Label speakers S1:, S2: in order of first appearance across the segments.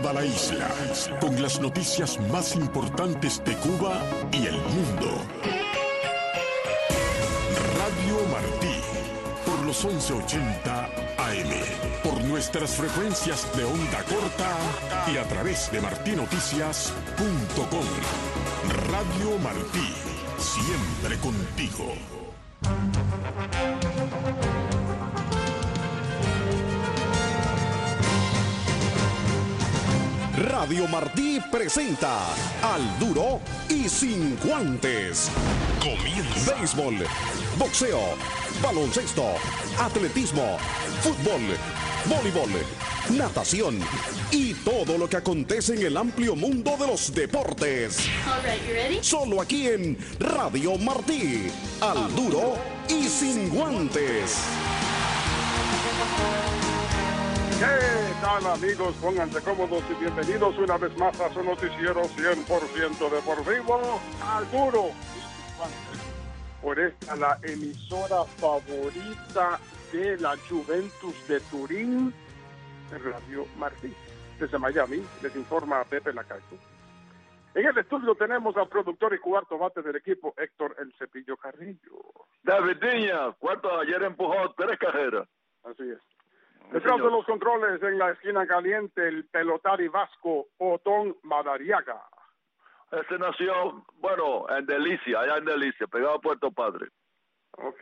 S1: toda la isla, con las noticias más importantes de Cuba y el mundo. Radio Martí, por los 1180 AM, por nuestras frecuencias de onda corta y a través de martinoticias.com. Radio Martí, siempre contigo.
S2: Radio Martí presenta Al Duro y Sin Guantes. Comienza. Béisbol, boxeo, baloncesto, atletismo, fútbol, voleibol, natación y todo lo que acontece en el amplio mundo de los deportes.
S3: All right, you ready?
S2: Solo aquí en Radio Martí. Al Duro y Sin Guantes.
S4: ¿Qué tal, amigos? Pónganse cómodos y bienvenidos una vez más a su noticiero 100% deportivo, Al Duro. Por esta, la emisora favorita de la Juventus de Turín, Radio Martí. Desde Miami, les informa Pepe Lacayo. En el estudio tenemos al productor y cuarto bate del equipo, Héctor El Cepillo Carrillo.
S5: David Diña, cuarto, ayer empujó 3 carreras.
S4: Así es. Detrás de los controles, en la esquina caliente, el pelotari vasco Otón Madariaga.
S5: Ese nació, bueno, en Delicia, allá en Delicia, pegado a Puerto Padre.
S4: Ok.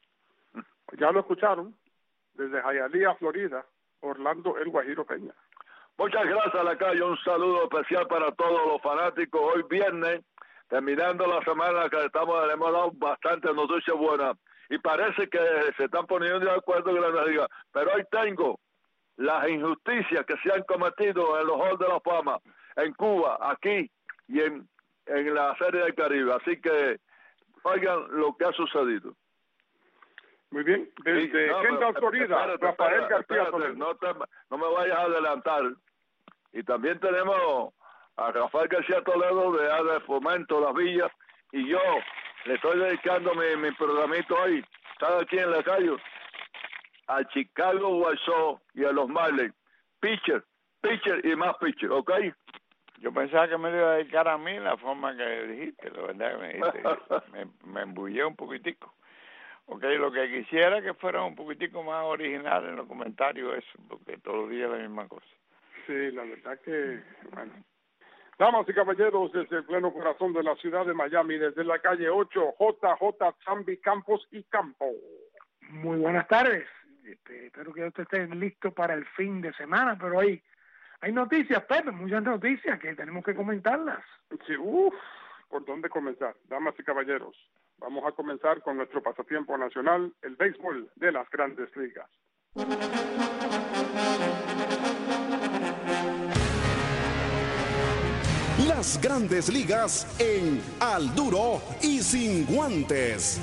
S4: Ya lo escucharon. Desde Hialeah, Florida, Orlando El Guajiro Peña.
S5: Muchas gracias, Lacayo. Un saludo especial para todos los fanáticos. Hoy viernes, terminando la semana que le hemos dado bastantes noticias buenas. Y parece que se están poniendo de acuerdo en la liga. Pero hoy tengo las injusticias que se han cometido en los Halls de la Fama, en Cuba, aquí y en la Serie del Caribe. Así que oigan lo que ha sucedido.
S4: Muy bien. Desde Kendall, Florida, Rafael García Toledo.
S5: No me vayas a adelantar. Y también tenemos a Rafael García Toledo de Fomento Las Villas. Y yo le estoy dedicando mi programito hoy, ¿sabes quién le cayó? Al Chicago White Sox y a los Marlins. Pitcher y más pitcher, ¿ok?
S6: Yo pensaba que me lo iba a dedicar a mí la forma que dijiste, la verdad que me dijiste. me embullé un poquitico. Ok, lo que quisiera que fuera un poquitico más original en los comentarios, eso, porque todos los días es la misma cosa.
S4: Sí, la verdad que, bueno. Damas y caballeros, desde el pleno corazón de la ciudad de Miami, desde la calle 8, JJ Chambi Campos y Campo.
S7: Muy buenas tardes. Espero que ustedes estén listos para el fin de semana, pero hay noticias, Pepe, muchas noticias que tenemos que comentarlas.
S4: Sí, ¿por dónde comenzar? Damas y caballeros, vamos a comenzar con nuestro pasatiempo nacional, el béisbol de las Grandes Ligas.
S2: Las Grandes Ligas en Al Duro y Sin Guantes.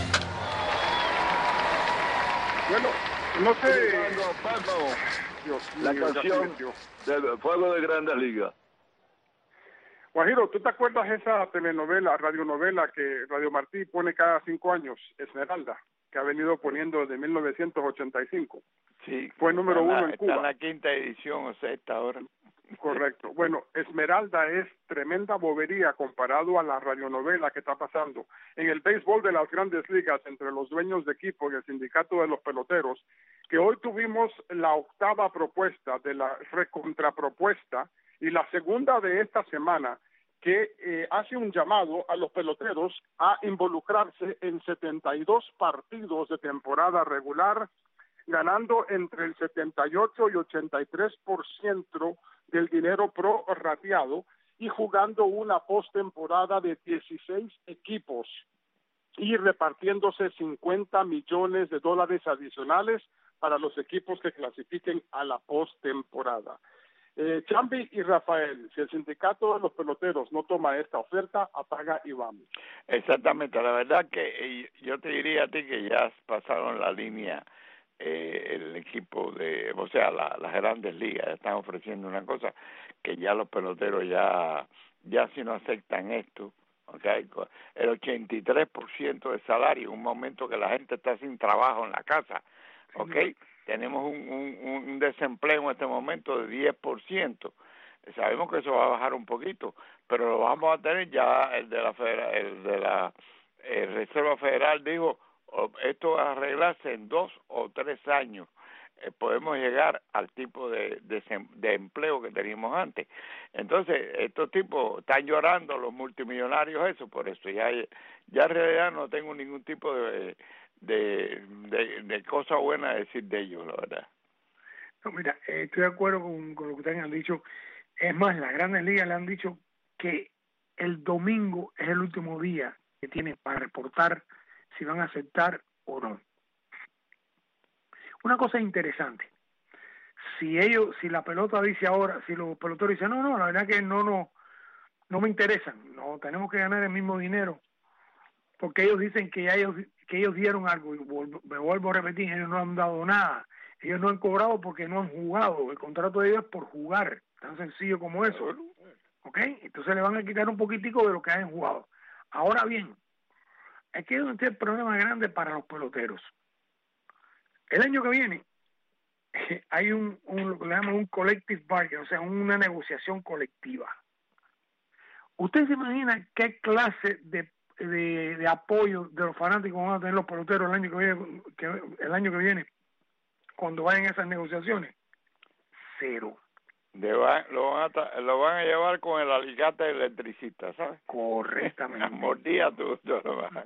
S4: Bueno, no sé...
S5: Dios mío, la canción del Fuego de Grandes Ligas.
S4: Guajiro, ¿tú te acuerdas esa telenovela, radionovela que Radio Martí pone cada 5 años, Esmeralda, que ha venido poniendo desde 1985?
S6: Sí.
S4: Fue número 1 en Cuba.
S6: Está en la quinta edición o sexta ahora.
S4: Correcto. Bueno, Esmeralda es tremenda bobería comparado a la radionovela que está pasando en el béisbol de las Grandes Ligas entre los dueños de equipo y el sindicato de los peloteros, que hoy tuvimos la octava propuesta de la recontrapropuesta y la segunda de esta semana que hace un llamado a los peloteros a involucrarse en 72 partidos de temporada regular, ganando entre el 78 y 83% del dinero prorrateado y jugando una postemporada de 16 equipos y repartiéndose $50 millones adicionales para los equipos que clasifiquen a la postemporada. Chambi y Rafael, si el sindicato de los peloteros no toma esta oferta, apaga y vamos.
S6: Exactamente, la verdad que yo te diría a ti que ya pasaron la línea el equipo de, o sea, las Grandes Ligas están ofreciendo una cosa que ya los peloteros ya si no aceptan esto, okay, el 83% de salario, en un momento que la gente está sin trabajo en la casa, okay, tenemos un desempleo en este momento de 10%, sabemos que eso va a bajar un poquito, pero lo vamos a tener ya. El Reserva Federal dijo, esto va a arreglarse en 2 o 3 años. Podemos llegar al tipo de empleo que teníamos antes. Entonces, estos tipos están llorando, los multimillonarios, eso, por eso ya en realidad no tengo ningún tipo de cosa buena a decir de ellos, la verdad.
S7: No, mira, estoy de acuerdo con lo que ustedes han dicho. Es más, las grandes ligas le han dicho que el domingo es el último día que tienen para reportar si van a aceptar o no. Una cosa interesante, si la pelota dice ahora, si los peloteros dicen, no, la verdad que no me interesan, no tenemos que ganar el mismo dinero, porque ellos dicen que ellos dieron algo, y me vuelvo a repetir, ellos no han dado nada, ellos no han cobrado porque no han jugado, el contrato de ellos es por jugar, tan sencillo como eso, ¿ok? Entonces le van a quitar un poquitico de lo que han jugado. Ahora bien, aquí es donde está el problema grande para los peloteros. El año que viene hay lo que le llaman un collective bargain, o sea, una negociación colectiva. ¿Usted se imagina qué clase de apoyo de los fanáticos van a tener los peloteros el año que viene cuando vayan a esas negociaciones? Cero.
S6: Lo van a llevar con el alicate electricista, ¿sabes?
S7: Correctamente.
S6: Mordía tú lo vas.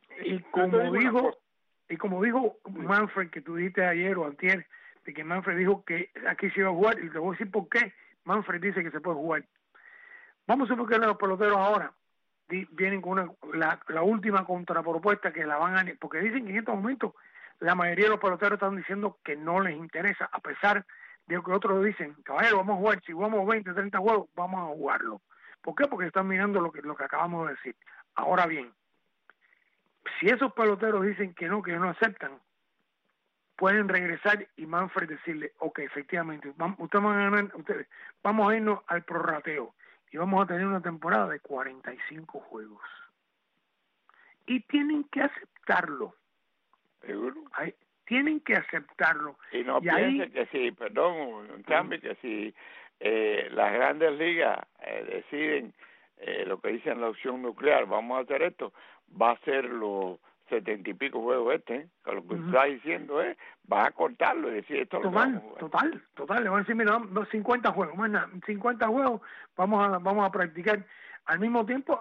S7: Y como dijo Manfred, que tú dijiste ayer o antier, de que Manfred dijo que aquí se iba a jugar, y te voy a decir por qué Manfred dice que se puede jugar. Vamos a suponer que los peloteros ahora vienen con la última contrapropuesta que la van a... Porque dicen que en estos momentos la mayoría de los peloteros están diciendo que no les interesa, a pesar de que otros dicen, caballero, vamos a jugar, si jugamos 20, 30 juegos, vamos a jugarlo. ¿Por qué? Porque están mirando lo que acabamos de decir. Ahora bien, si esos peloteros dicen que no aceptan, pueden regresar y Manfred decirle, ok, efectivamente, vamos a irnos al prorrateo y vamos a tener una temporada de 45 juegos. Y tienen que aceptarlo.
S6: ¿Seguro?
S7: Tienen que aceptarlo.
S6: Y no piensen que si, que si las grandes ligas deciden lo que dicen la opción nuclear, vamos a hacer esto, va a ser los 70 y pico juegos que lo que está diciendo es, va a cortarlo y decir esto
S7: total, le van a decir, mira, 50 juegos, más nada, 50 juegos, vamos a practicar. Al mismo tiempo,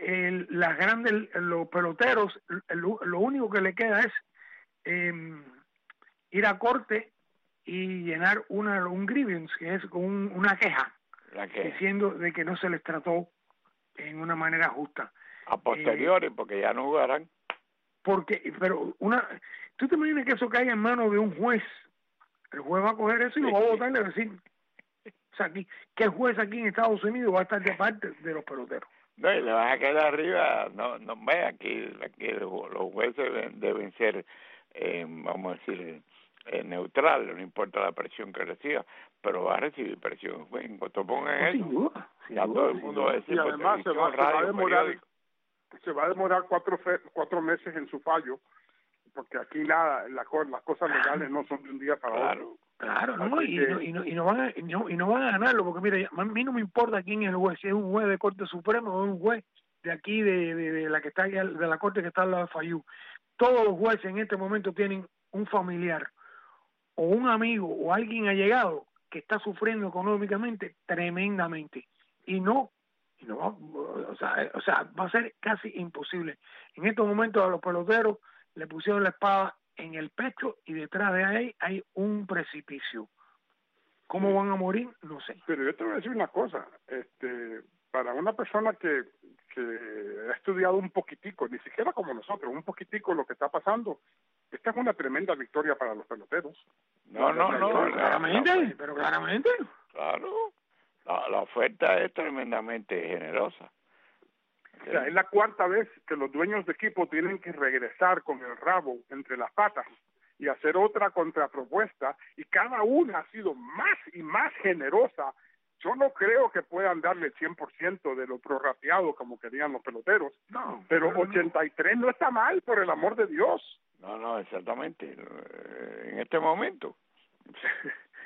S7: los peloteros, lo único que le queda es ir a corte y llenar un grievance, que es una queja, diciendo de que no se les trató en una manera justa.
S6: A posteriori, porque ya no jugarán.
S7: ¿Tú te imaginas que eso caiga en manos de un juez? El juez va a coger eso y lo va a votar y le va a decir, o sea, ¿qué juez aquí en Estados Unidos va a estar de parte de los peloteros?
S6: No, y le van a quedar arriba, no vean aquí los jueces deben ser, vamos a decir, neutral, no importa la presión que reciba, pero va a recibir presión. En cuanto pongan eso,
S7: sin duda,
S6: todo el mundo va a decir,
S4: y además se va a demorar 4 meses en su fallo, porque aquí las cosas legales no son de un día para otro.
S7: Claro, no, y no van a ganarlo, porque mira, a mí no me importa quién es el juez, si es un juez de Corte Suprema o un juez de aquí de la que está de la corte que está al lado de Fayú. Todos los jueces en este momento tienen un familiar o un amigo o alguien allegado que está sufriendo económicamente tremendamente y no va, o sea, va a ser casi imposible. En estos momentos a los peloteros le pusieron la espada en el pecho y detrás de ahí hay un precipicio. ¿Cómo van a morir? No sé.
S4: Pero yo te voy a decir una cosa, para una persona que ha estudiado un poquitico, ni siquiera como nosotros, un poquitico lo que está pasando, esta es una tremenda victoria para los peloteros.
S6: No,
S7: claramente.
S6: Claro, la oferta es tremendamente generosa.
S4: O sea, es la 4ª vez que los dueños de equipo tienen que regresar con el rabo entre las patas y hacer otra contrapropuesta, y cada una ha sido más y más generosa. Yo no creo que puedan darle el 100% de lo prorrateado como querían los peloteros, pero 83 no está mal, por el amor de Dios.
S6: No, exactamente, en este momento.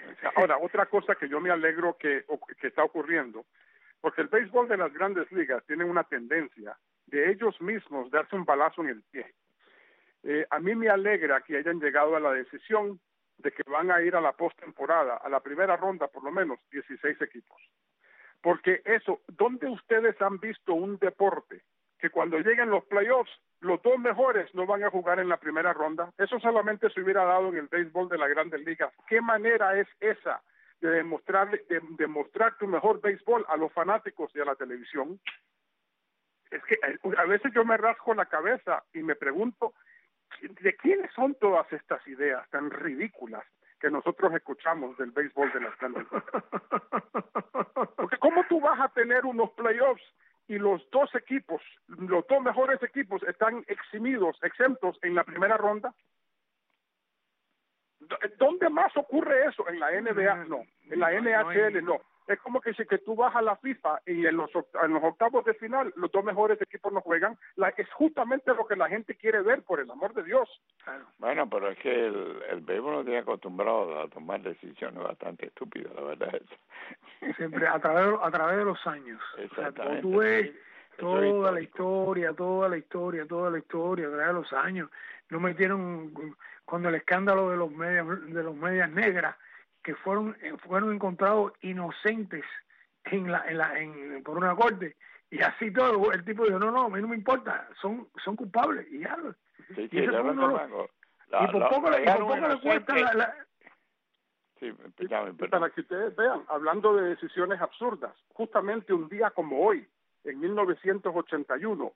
S4: Ahora, otra cosa que yo me alegro que está ocurriendo, porque el béisbol de las grandes ligas tiene una tendencia de ellos mismos darse un balazo en el pie. A mí me alegra que hayan llegado a la decisión de que van a ir a la postemporada, a la primera ronda por lo menos, 16 equipos. Porque eso, ¿dónde ustedes han visto un deporte que cuando lleguen los playoffs, los dos mejores no van a jugar en la primera ronda? Eso solamente se hubiera dado en el béisbol de las grandes ligas. ¿Qué manera es esa de demostrar tu mejor béisbol a los fanáticos y a la televisión? Es que a veces yo me rasco la cabeza y me pregunto, ¿de quiénes son todas estas ideas tan ridículas que nosotros escuchamos del béisbol de las grandes ligas? Porque ¿cómo tú vas a tener unos playoffs y los dos mejores equipos están exentos en la primera ronda? ¿Dónde más ocurre eso? En la NBA no, en la NHL no. Es como que si que tú vas a la FIFA y en los octavos de final los dos mejores equipos no juegan. Es justamente lo que la gente quiere ver, por el amor de Dios.
S6: Bueno, pero es que el béisbol nos tiene acostumbrado a tomar decisiones bastante estúpidas, la verdad es.
S7: Siempre a través de los años.
S6: Exactamente.
S7: O sea, tú ves toda la historia a través de los años. No metieron cuando el escándalo de los medias negras, que fueron encontrados inocentes por una corte, y así todo, el tipo dijo, no, a mí no me importa, son culpables, y ya.
S6: Sí,
S7: y ese por poco le cuesta
S6: Sí,
S4: para que ustedes vean, hablando de decisiones absurdas, justamente un día como hoy, en 1981,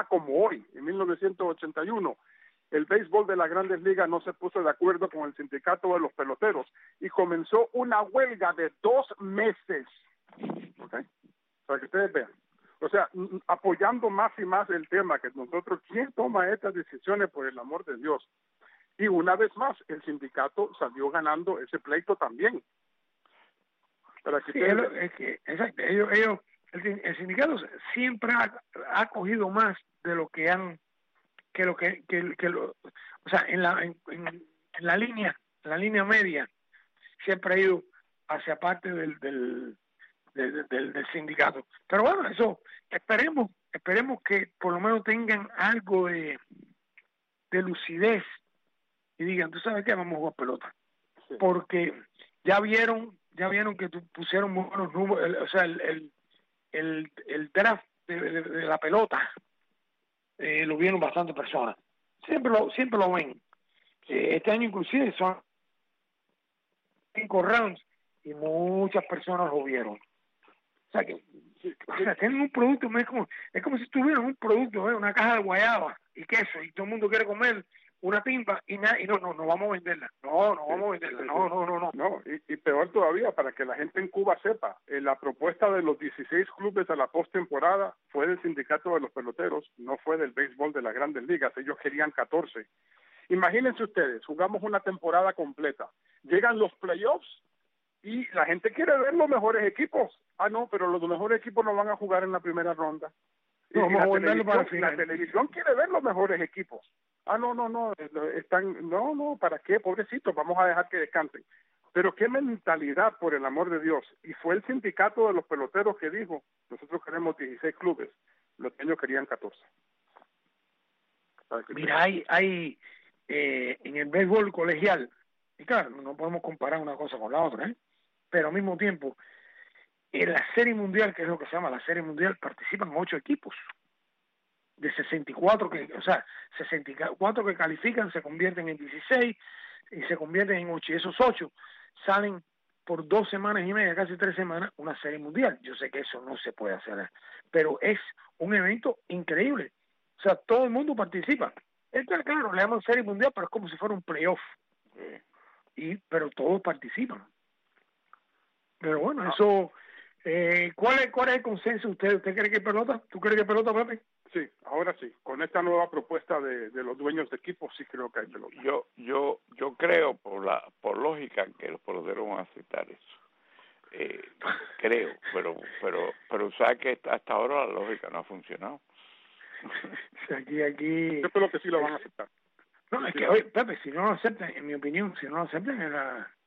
S4: el béisbol de las grandes ligas no se puso de acuerdo con el sindicato de los peloteros y comenzó una huelga de 2 meses. ¿Okay? Para que ustedes vean. O sea, apoyando más y más el tema que nosotros, ¿quién toma estas decisiones por el amor de Dios? Y una vez más, el sindicato salió ganando ese pleito también. Para que
S7: exacto. El sindicato siempre ha cogido más de lo que han o sea, en la línea media siempre ha ido hacia parte del sindicato. Pero bueno, eso esperemos que por lo menos tengan algo de lucidez y digan, tú sabes qué, vamos a jugar pelota. Sí. Porque ya vieron que pusieron buenos números, o sea, el draft de la pelota lo vieron bastantes personas. Siempre lo ven. Este año inclusive son 5 rounds y muchas personas lo vieron. O sea que tienen un producto, es como si tuvieran un producto, una caja de guayaba y queso, y todo el mundo quiere comer una timba y no vamos a venderla. No vamos a venderla. No.
S4: Y peor todavía, para que la gente en Cuba sepa, la propuesta de los 16 clubes a la postemporada fue del sindicato de los peloteros, no fue del béisbol de las grandes ligas. Ellos querían 14. Imagínense ustedes, jugamos una temporada completa, llegan los playoffs y la gente quiere ver los mejores equipos. No, pero los mejores equipos no van a jugar en la primera ronda. La televisión quiere ver los mejores equipos. ¿Para qué? Pobrecitos, vamos a dejar que descansen. Pero qué mentalidad, por el amor de Dios. Y fue el sindicato de los peloteros que dijo, nosotros queremos 16 clubes, los niños querían 14.
S7: Mira, hay en el béisbol colegial, y claro, no podemos comparar una cosa con la otra, pero al mismo tiempo, en la Serie Mundial, que es lo que se llama la Serie Mundial, participan 8 equipos. De 64 64 que califican se convierten en 16 y se convierten en 8, y esos 8 salen por 2 semanas y media, casi 3 semanas, una Serie Mundial. Yo sé que eso no se puede hacer, pero es un evento increíble. O sea, todo el mundo participa. Claro, le llaman Serie Mundial, pero es como si fuera un playoff. Pero todos participan. Pero bueno, eso... ¿Cuál es el consenso usted? ¿Usted cree que pelota? ¿Tú crees que pelota, Pepe?
S4: Sí, ahora sí. Con esta nueva propuesta de los dueños de equipos, sí creo que hay pelota.
S6: Yo creo, por lógica, que los peloteros van a aceptar eso. Creo, pero sabes que hasta ahora la lógica no ha funcionado.
S7: Aquí.
S4: Yo creo que sí lo van a aceptar.
S7: No, es que, oye, Pepe, si no lo aceptan, en mi opinión, si no lo aceptan,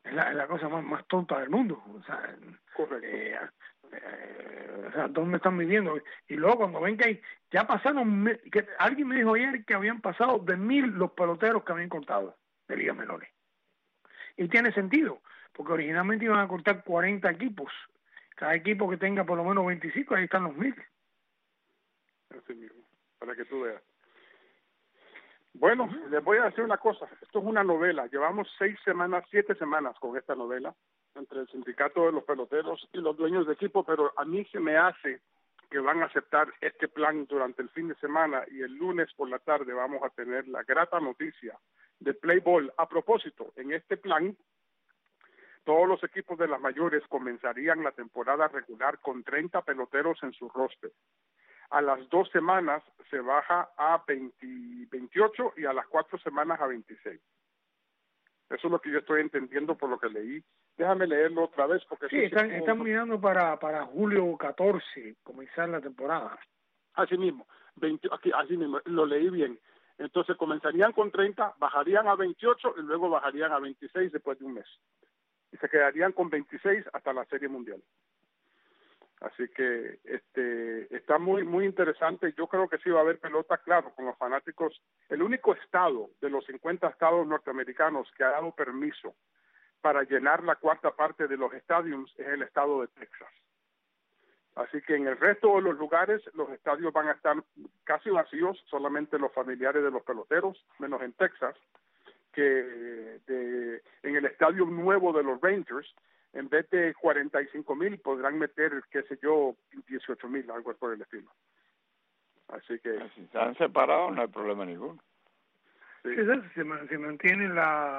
S7: Es la cosa más tonta del mundo. O sea,
S4: Correcto.
S7: O sea, ¿dónde están viviendo? Y luego cuando ven que ya pasaron, que alguien me dijo ayer que habían pasado de 1,000 los peloteros que habían cortado de ligas menores. Y tiene sentido, porque originalmente iban a cortar 40 equipos. Cada equipo que tenga por lo menos 25, ahí están los 1,000.
S4: Así mismo, para que tú veas. Bueno, les voy a decir una cosa. Esto es una novela. Llevamos 7 semanas con esta novela, entre el sindicato de los peloteros y los dueños de equipo, pero a mí se me hace que van a aceptar este plan durante el fin de semana y el lunes por la tarde vamos a tener la grata noticia de play ball. A propósito, en este plan, todos los equipos de las mayores comenzarían la temporada regular con 30 peloteros en su roster. A las 2 semanas se baja a 28 y a las 4 semanas a 26. Eso es lo que yo estoy entendiendo por lo que leí. Déjame leerlo otra vez porque
S7: sí, están mirando para julio 14 comenzar la temporada.
S4: Así mismo, así mismo, lo leí bien. Entonces comenzarían con 30, bajarían a 28 y luego bajarían a 26 después de un mes. Y se quedarían con 26 hasta la Serie Mundial. Así que está muy interesante. Yo creo que sí va a haber pelota, claro, con los fanáticos. El único estado de los 50 estados norteamericanos que ha dado permiso para llenar la cuarta parte de los estadios es el estado de Texas. Así que en el resto de los lugares los estadios van a estar casi vacíos, solamente los familiares de los peloteros, menos en Texas, que en el estadio nuevo de los Rangers, en vez de 45,000 podrán meter, qué sé yo, 18,000, algo por el estilo. Así que
S6: si están separados no hay problema ninguno.
S7: Sí, se mantienen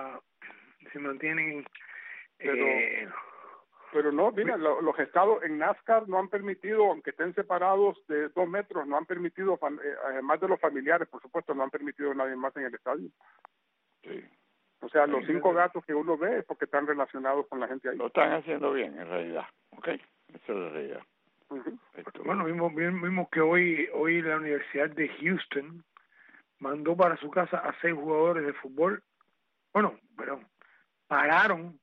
S4: pero no, mira, los estados en NASCAR no han permitido, aunque estén separados de 2 metros, no han permitido, además de los familiares, por supuesto, no han permitido a nadie más en el estadio.
S6: Sí.
S4: O sea, los 5 gatos que uno ve es porque están relacionados con la gente ahí.
S6: Lo están haciendo bien, en realidad. ¿Ok? Esa es la realidad.
S4: Uh-huh.
S7: Bueno, vimos que hoy la Universidad de Houston mandó para su casa a 6 jugadores de fútbol. Bueno, perdón, pararon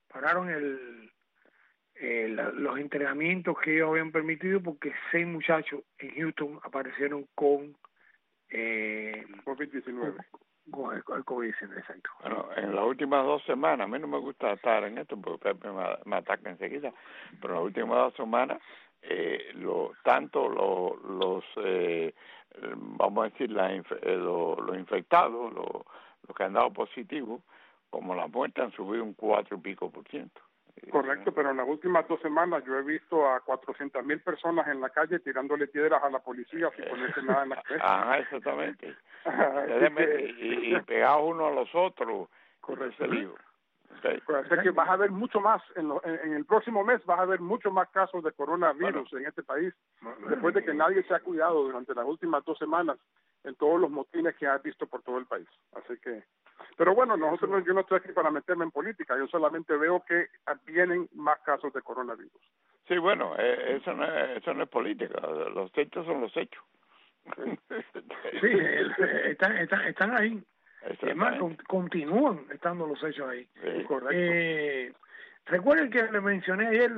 S7: los entrenamientos que ellos habían permitido porque 6 muchachos en Houston aparecieron con
S4: COVID-19.
S7: Con el COVID-19, exacto.
S6: Bueno, en las últimas 2 semanas, a mí no me gusta estar en esto porque me ataca enseguida, pero en las últimas 2 semanas, tanto los vamos a decir, los infectados, los que han dado positivo, como las muertes han subido un 4 y pico %.
S4: Correcto, pero en las últimas 2 semanas yo he visto a 400,000 personas en la calle tirándole piedras a la policía sin ponerse nada en la cabeza.
S6: Exactamente. y pegados uno a los otros.
S4: Correcto.
S6: Okay.
S4: Pues así que vas a ver mucho más, en el próximo mes vas a ver mucho más casos de coronavirus en este país, después de que nadie se ha cuidado durante las últimas 2 semanas en todos los motines que has visto por todo el país. Así que, pero bueno, yo no estoy aquí para meterme en política, yo solamente veo que vienen más casos de coronavirus.
S6: Sí, bueno, eso no es política, los hechos son los hechos.
S7: Sí, están ahí. Además, continúan estando los hechos ahí.
S6: Sí,
S4: correcto.
S7: Recuerden que le mencioné ayer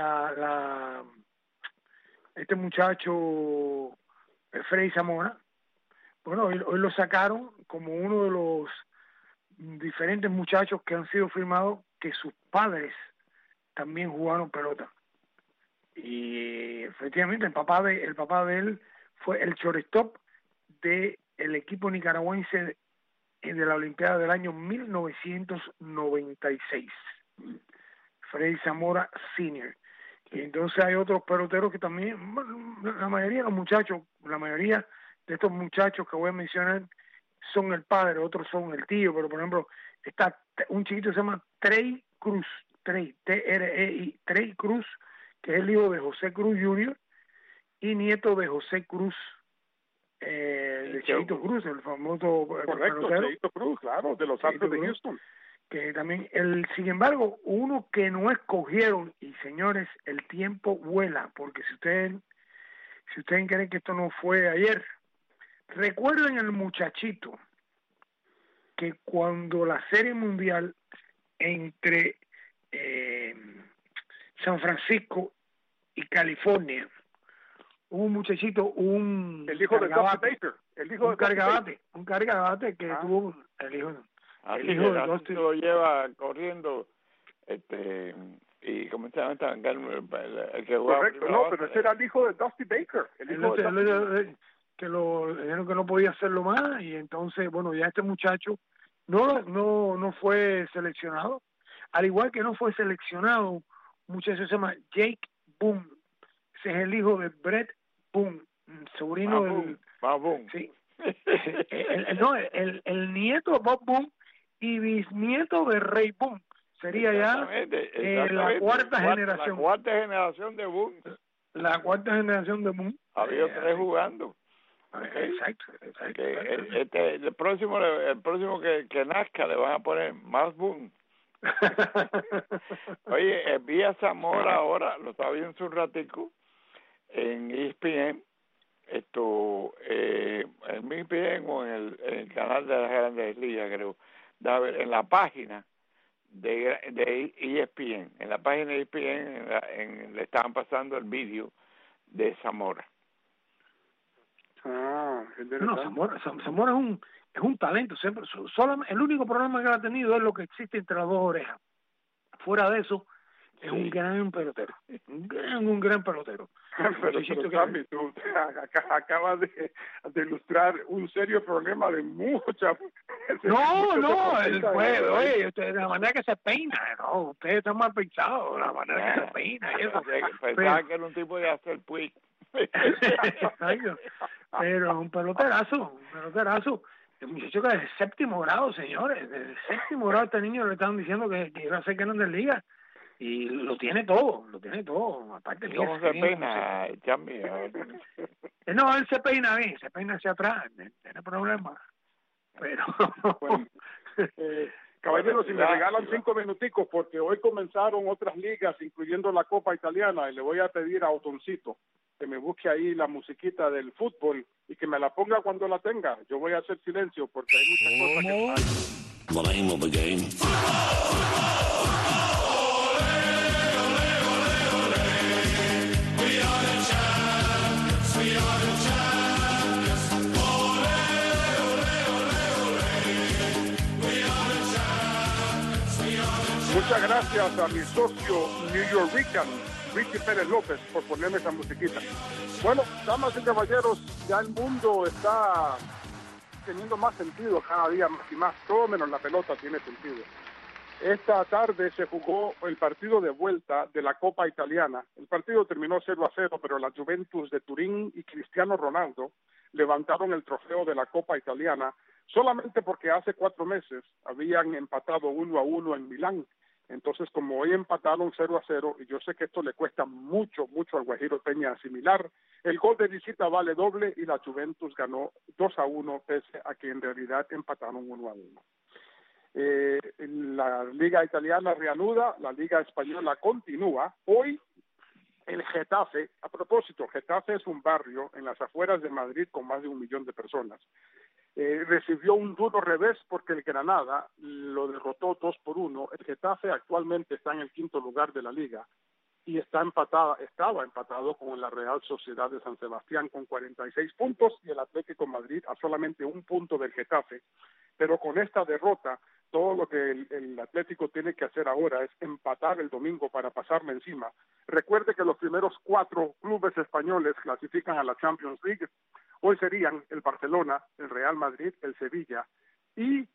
S7: este muchacho Freddy Zamora. Bueno, hoy lo sacaron como uno de los diferentes muchachos que han sido firmados que sus padres también jugaron pelota. Y efectivamente el papá de él fue el shortstop de el equipo nicaragüense de la Olimpiada del año 1996, Freddy Zamora Sr. Y entonces hay otros peloteros que también, la mayoría de estos muchachos que voy a mencionar son el padre, otros son el tío, pero por ejemplo está un chiquito que se llama Trey Cruz, T-R-E-I, Trey Cruz, que es el hijo de José Cruz Jr. y nieto de José Cruz, de Cheito Cruz, el famoso
S4: correcto, Cheito Cruz, claro, de los Astros de Houston.
S7: Que también, sin embargo, uno que no escogieron, y señores, el tiempo vuela, porque si ustedes creen que esto no fue ayer, recuerden el muchachito que cuando la Serie Mundial entre San Francisco y California. Hubo un muchachito,
S4: el hijo de Dusty Baker,
S7: un cargabate que tuvo el hijo
S6: de Dusty. Lo lleva corriendo, y como se llama el que jugaba.
S4: Correcto, no, pero ese era el hijo de Dusty Baker,
S7: que lo dijeron que no podía hacerlo más, y entonces, bueno, ya este muchacho no fue seleccionado, al igual que no fue seleccionado un muchacho se llama Jake Boone. Ese es el hijo de Brett Boone, sobrino del
S6: Boone.
S7: Sí. el nieto de Bob Boone y bisnieto de Ray Boone. Sería ya la cuarta generación.
S6: La cuarta generación de Boone.
S7: La cuarta generación de Boone.
S6: Había tres jugando.
S7: Exacto.
S6: El próximo que nazca le van a poner más Boone. Oye, vi a Zamora ahora, lo estaba viendo hace un ratico en ESPN, en ESPN o en el canal de las Grandes Ligas, creo, en la página de ESPN, en la página de ESPN le estaban pasando el vídeo de Zamora.
S7: Zamora es un talento, siempre. El único problema que ha tenido es lo que existe entre las dos orejas. Fuera de eso, es un gran pelotero. Un gran pelotero.
S4: Pero Sammy, tú acabas de ilustrar un serio problema de mucha.
S7: Oye, la manera que se peina, no, ustedes están mal pensados, la manera que se peina y eso.
S6: Pensaba que era un tipo de hacer Puig.
S7: Pero un peloterazo. El muchacho que es de séptimo grado, señores, de séptimo grado este niño le estaban diciendo que iba a ser Grandes Ligas y lo tiene todo, aparte de
S6: ¿Cómo se peina, Chambi?
S7: No, él se peina bien, se peina hacia atrás, tiene problemas, pero
S4: bueno, caballeros, si me regalan 5 minuticos, porque hoy comenzaron otras ligas, incluyendo la Copa Italiana, y le voy a pedir a Otoncito que me busque ahí la musiquita del fútbol y que me la ponga cuando la tenga. Yo voy a hacer silencio porque hay muchas cosas que...
S3: The name of the game.
S4: Muchas gracias a mi socio New Yorkican, Ricky Pérez López, por ponerme esa musiquita. Bueno, damas y caballeros, ya el mundo está teniendo más sentido cada día más y más, todo menos la pelota tiene sentido. Esta tarde se jugó el partido de vuelta de la Copa Italiana. El partido terminó 0-0, pero la Juventus de Turín y Cristiano Ronaldo levantaron el trofeo de la Copa Italiana solamente porque hace 4 meses habían empatado 1-1 en Milán. Entonces, como hoy empataron 0-0, y yo sé que esto le cuesta mucho al Guajiro Peña asimilar, el gol de visita vale doble y la Juventus ganó 2-1, pese a que en realidad empataron 1-1. La Liga Italiana reanuda, la Liga Española continúa. Hoy el Getafe, a propósito, Getafe es un barrio en las afueras de Madrid con más de 1 millón de personas. Recibió un duro revés porque el Granada lo derrotó 2-1. El Getafe actualmente está en el 5º lugar de la liga y estaba empatado con la Real Sociedad de San Sebastián con 46 puntos y el Atlético de Madrid a solamente 1 punto del Getafe. Pero con esta derrota, todo lo que el Atlético tiene que hacer ahora es empatar el domingo para pasarle encima. Recuerde que los primeros 4 clubes españoles clasifican a la Champions League. Hoy serían el Barcelona, el Real Madrid, el Sevilla y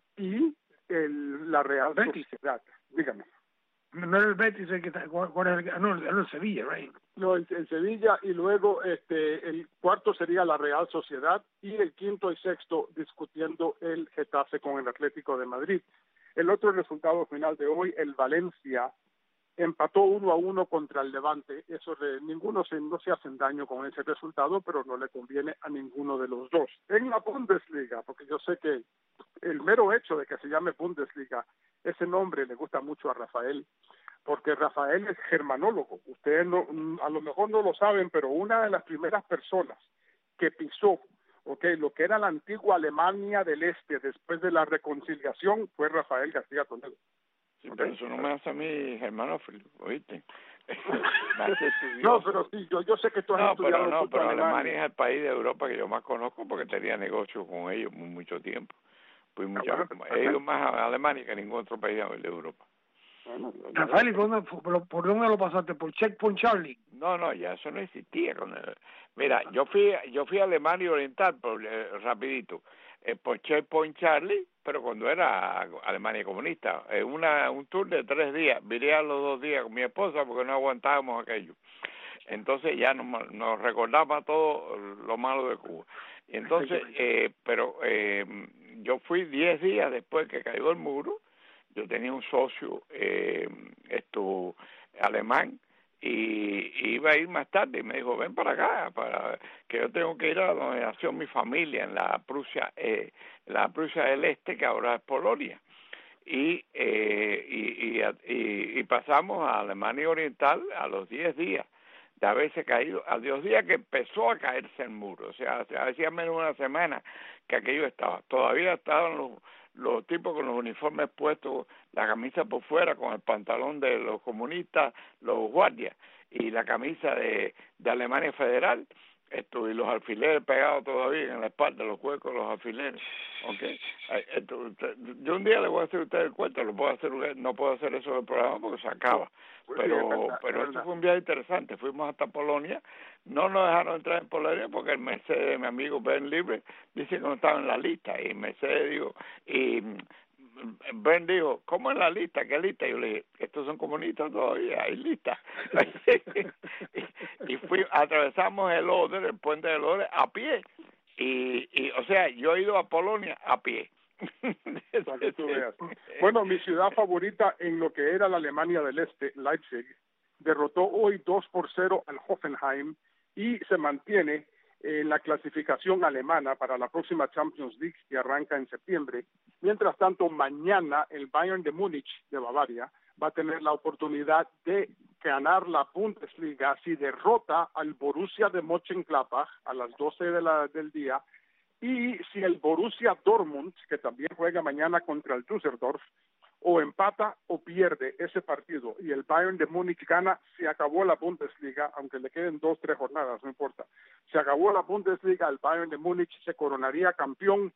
S4: la Real Sociedad. Dígame.
S7: No era el Betis el que está, era el Sevilla, right?
S4: No, el Sevilla, y luego el cuarto sería la Real Sociedad y el quinto y sexto discutiendo el Getafe con el Atlético de Madrid. El otro resultado final de hoy, el Valencia empató 1-1 contra el Levante. Eso no se hacen daño con ese resultado, pero no le conviene a ninguno de los dos. En la Bundesliga, porque yo sé que el mero hecho de que se llame Bundesliga, ese nombre le gusta mucho a Rafael, porque Rafael es germanólogo. Ustedes a lo mejor no lo saben, pero una de las primeras personas que pisó lo que era la antigua Alemania del Este después de la reconciliación fue Rafael García Toledo.
S6: Sí, pero eso no me hace a mí Germanófilo, ¿oíste?
S4: No, pero sí, yo sé que tú has estudiado
S6: pero Alemania es el país de Europa que yo más conozco porque tenía negocios con ellos mucho tiempo. Pues he ido más a Alemania que a ningún otro país de Europa.
S7: Bueno, Rafael, ¿por dónde lo pasaste? ¿Por Checkpoint Charlie?
S6: No, ya eso no existía. Mira, yo fui a Alemania Oriental, rapidito, por Checkpoint Charlie, pero cuando era Alemania comunista, un tour de 3 días, vine a los 2 días con mi esposa porque no aguantábamos aquello. Entonces ya nos recordaba todo lo malo de Cuba. Y entonces, yo fui 10 días después que cayó el muro. Yo tenía un socio alemán y iba a ir más tarde y me dijo, ven para acá, para que yo tengo que ir a donde nació mi familia, en la Prusia del Este, que ahora es Polonia. Y pasamos a Alemania Oriental a los 10 días de haberse caído, a los días que empezó a caerse el muro. O sea, hacía menos de una semana que aquello estaba. Todavía estaban los tipos con los uniformes puestos, la camisa por fuera, con el pantalón de los comunistas, los guardias, y la camisa de Alemania Federal, y los alfileres pegados todavía en la espalda, los huecos de los alfileres. ¿Okay? Yo un día le voy a hacer a usted el cuento, no puedo hacer eso del programa porque se acaba. Pero esto fue un viaje interesante. Fuimos hasta Polonia, no nos dejaron entrar en Polonia porque el Mercedes de mi amigo Ben Libre dice que no estaba en la lista, y Mercedes dijo, y Ben dijo, ¿cómo en la lista? ¿Qué lista? Yo le dije, estos son comunistas todavía, hay lista. y atravesamos el puente del Oder a pie, y o sea, yo he ido a Polonia a pie.
S4: Para que tú veas. Bueno, mi ciudad favorita en lo que era la Alemania del Este, Leipzig, derrotó hoy 2-0 al Hoffenheim y se mantiene en la clasificación alemana para la próxima Champions League que arranca en septiembre. Mientras tanto, mañana el Bayern de Múnich de Bavaria va a tener la oportunidad de ganar la Bundesliga si derrota al Borussia de Mönchengladbach a las 12 del día, y si el Borussia Dortmund, que también juega mañana contra el Düsseldorf, o empata o pierde ese partido y el Bayern de Múnich gana, se acabó la Bundesliga, aunque le queden 2-3 jornadas, no importa. Se acabó la Bundesliga, el Bayern de Múnich se coronaría campeón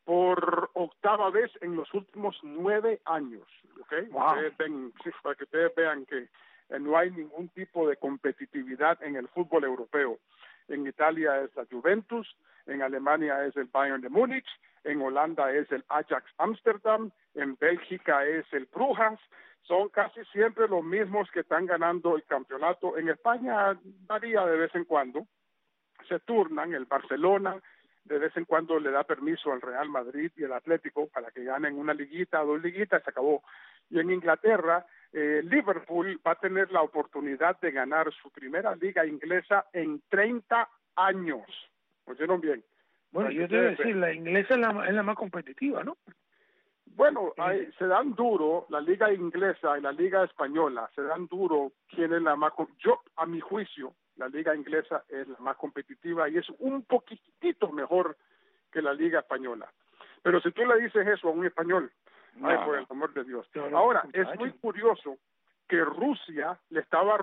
S4: por 8ª vez en los últimos 9 años. ¿Okay? Wow. Para que ustedes vean que no hay ningún tipo de competitividad en el fútbol europeo. En Italia es la Juventus, en Alemania es el Bayern de Múnich, en Holanda es el Ajax Amsterdam, en Bélgica es el Brujas. Son casi siempre los mismos que están ganando el campeonato. En España varía de vez en cuando, se turnan. El Barcelona de vez en cuando le da permiso al Real Madrid y el Atlético para que ganen una liguita, 2 liguitas, se acabó. Y en Inglaterra, Liverpool va a tener la oportunidad de ganar su primera liga inglesa en 30 años. ¿Oyeron bien?
S7: Bueno, yo te voy a decir, la inglesa es la más competitiva, ¿no?
S4: Bueno, se dan duro la liga inglesa y la liga española, se dan duro quién es la más... Yo, a mi juicio, la liga inglesa es la más competitiva y es un poquitito mejor que la liga española. Pero si tú le dices eso a un español, ay, por el amor de Dios. Ahora, es muy curioso que Rusia le estaba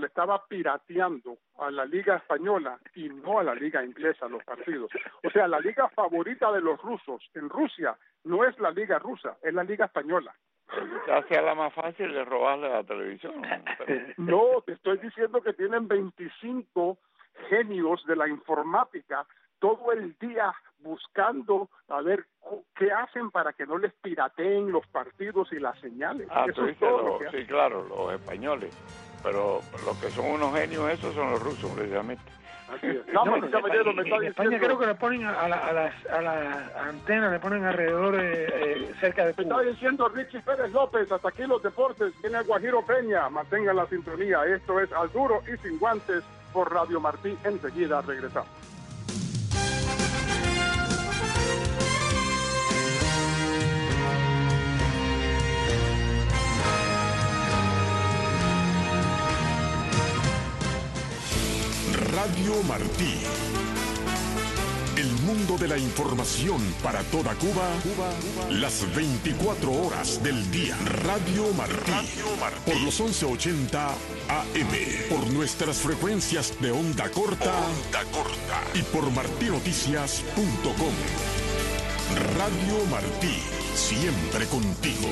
S4: pirateando a la liga española y no a la liga inglesa los partidos. O sea, la liga favorita de los rusos en Rusia no es la liga rusa, es la liga española.
S6: Hacía la más fácil de robarle la televisión.
S4: No, te estoy diciendo que tienen 25 genios de la informática todo el día buscando a ver qué hacen para que no les pirateen los partidos y las señales.
S6: Eso es todo sí, claro, los españoles, pero los que son unos genios esos son los rusos, precisamente.
S4: Así es. No, caballero, me está
S7: en España creo que le ponen a las antenas, le ponen alrededor cerca de Cuba.
S4: Me está diciendo Richie Pérez López, hasta aquí los deportes, viene Guajiro Peña, mantengan la sintonía. Esto es Al Duro y Sin Guantes por Radio Martí. Enseguida regresamos.
S1: Radio Martí, El mundo de la información para toda Cuba, las 24 horas del día. Radio Martí. Por los 1180 AM. Por nuestras frecuencias de onda corta. Y por martinoticias.com. Radio Martí. Siempre contigo.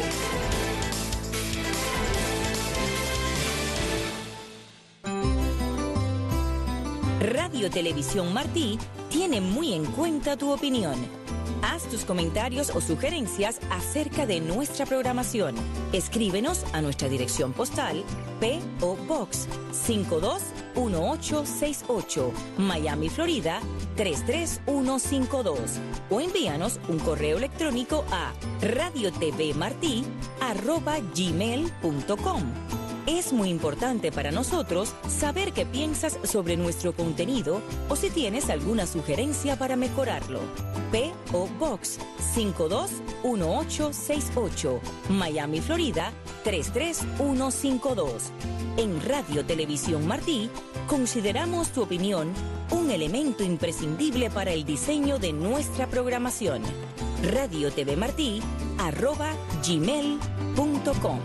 S3: Radio Televisión Martí tiene muy en cuenta tu opinión. Haz tus comentarios o sugerencias acerca de nuestra programación. Escríbenos a nuestra dirección postal P.O. Box 521868, Miami, Florida 33152, o envíanos un correo electrónico a radiotvmarti@gmail.com. Es muy importante para nosotros saber qué piensas sobre nuestro contenido o si tienes alguna sugerencia para mejorarlo. P.O. Box 521868, Miami, Florida 33152. En Radio Televisión Martí, consideramos tu opinión un elemento imprescindible para el diseño de nuestra programación. radiotvmarti@gmail.com.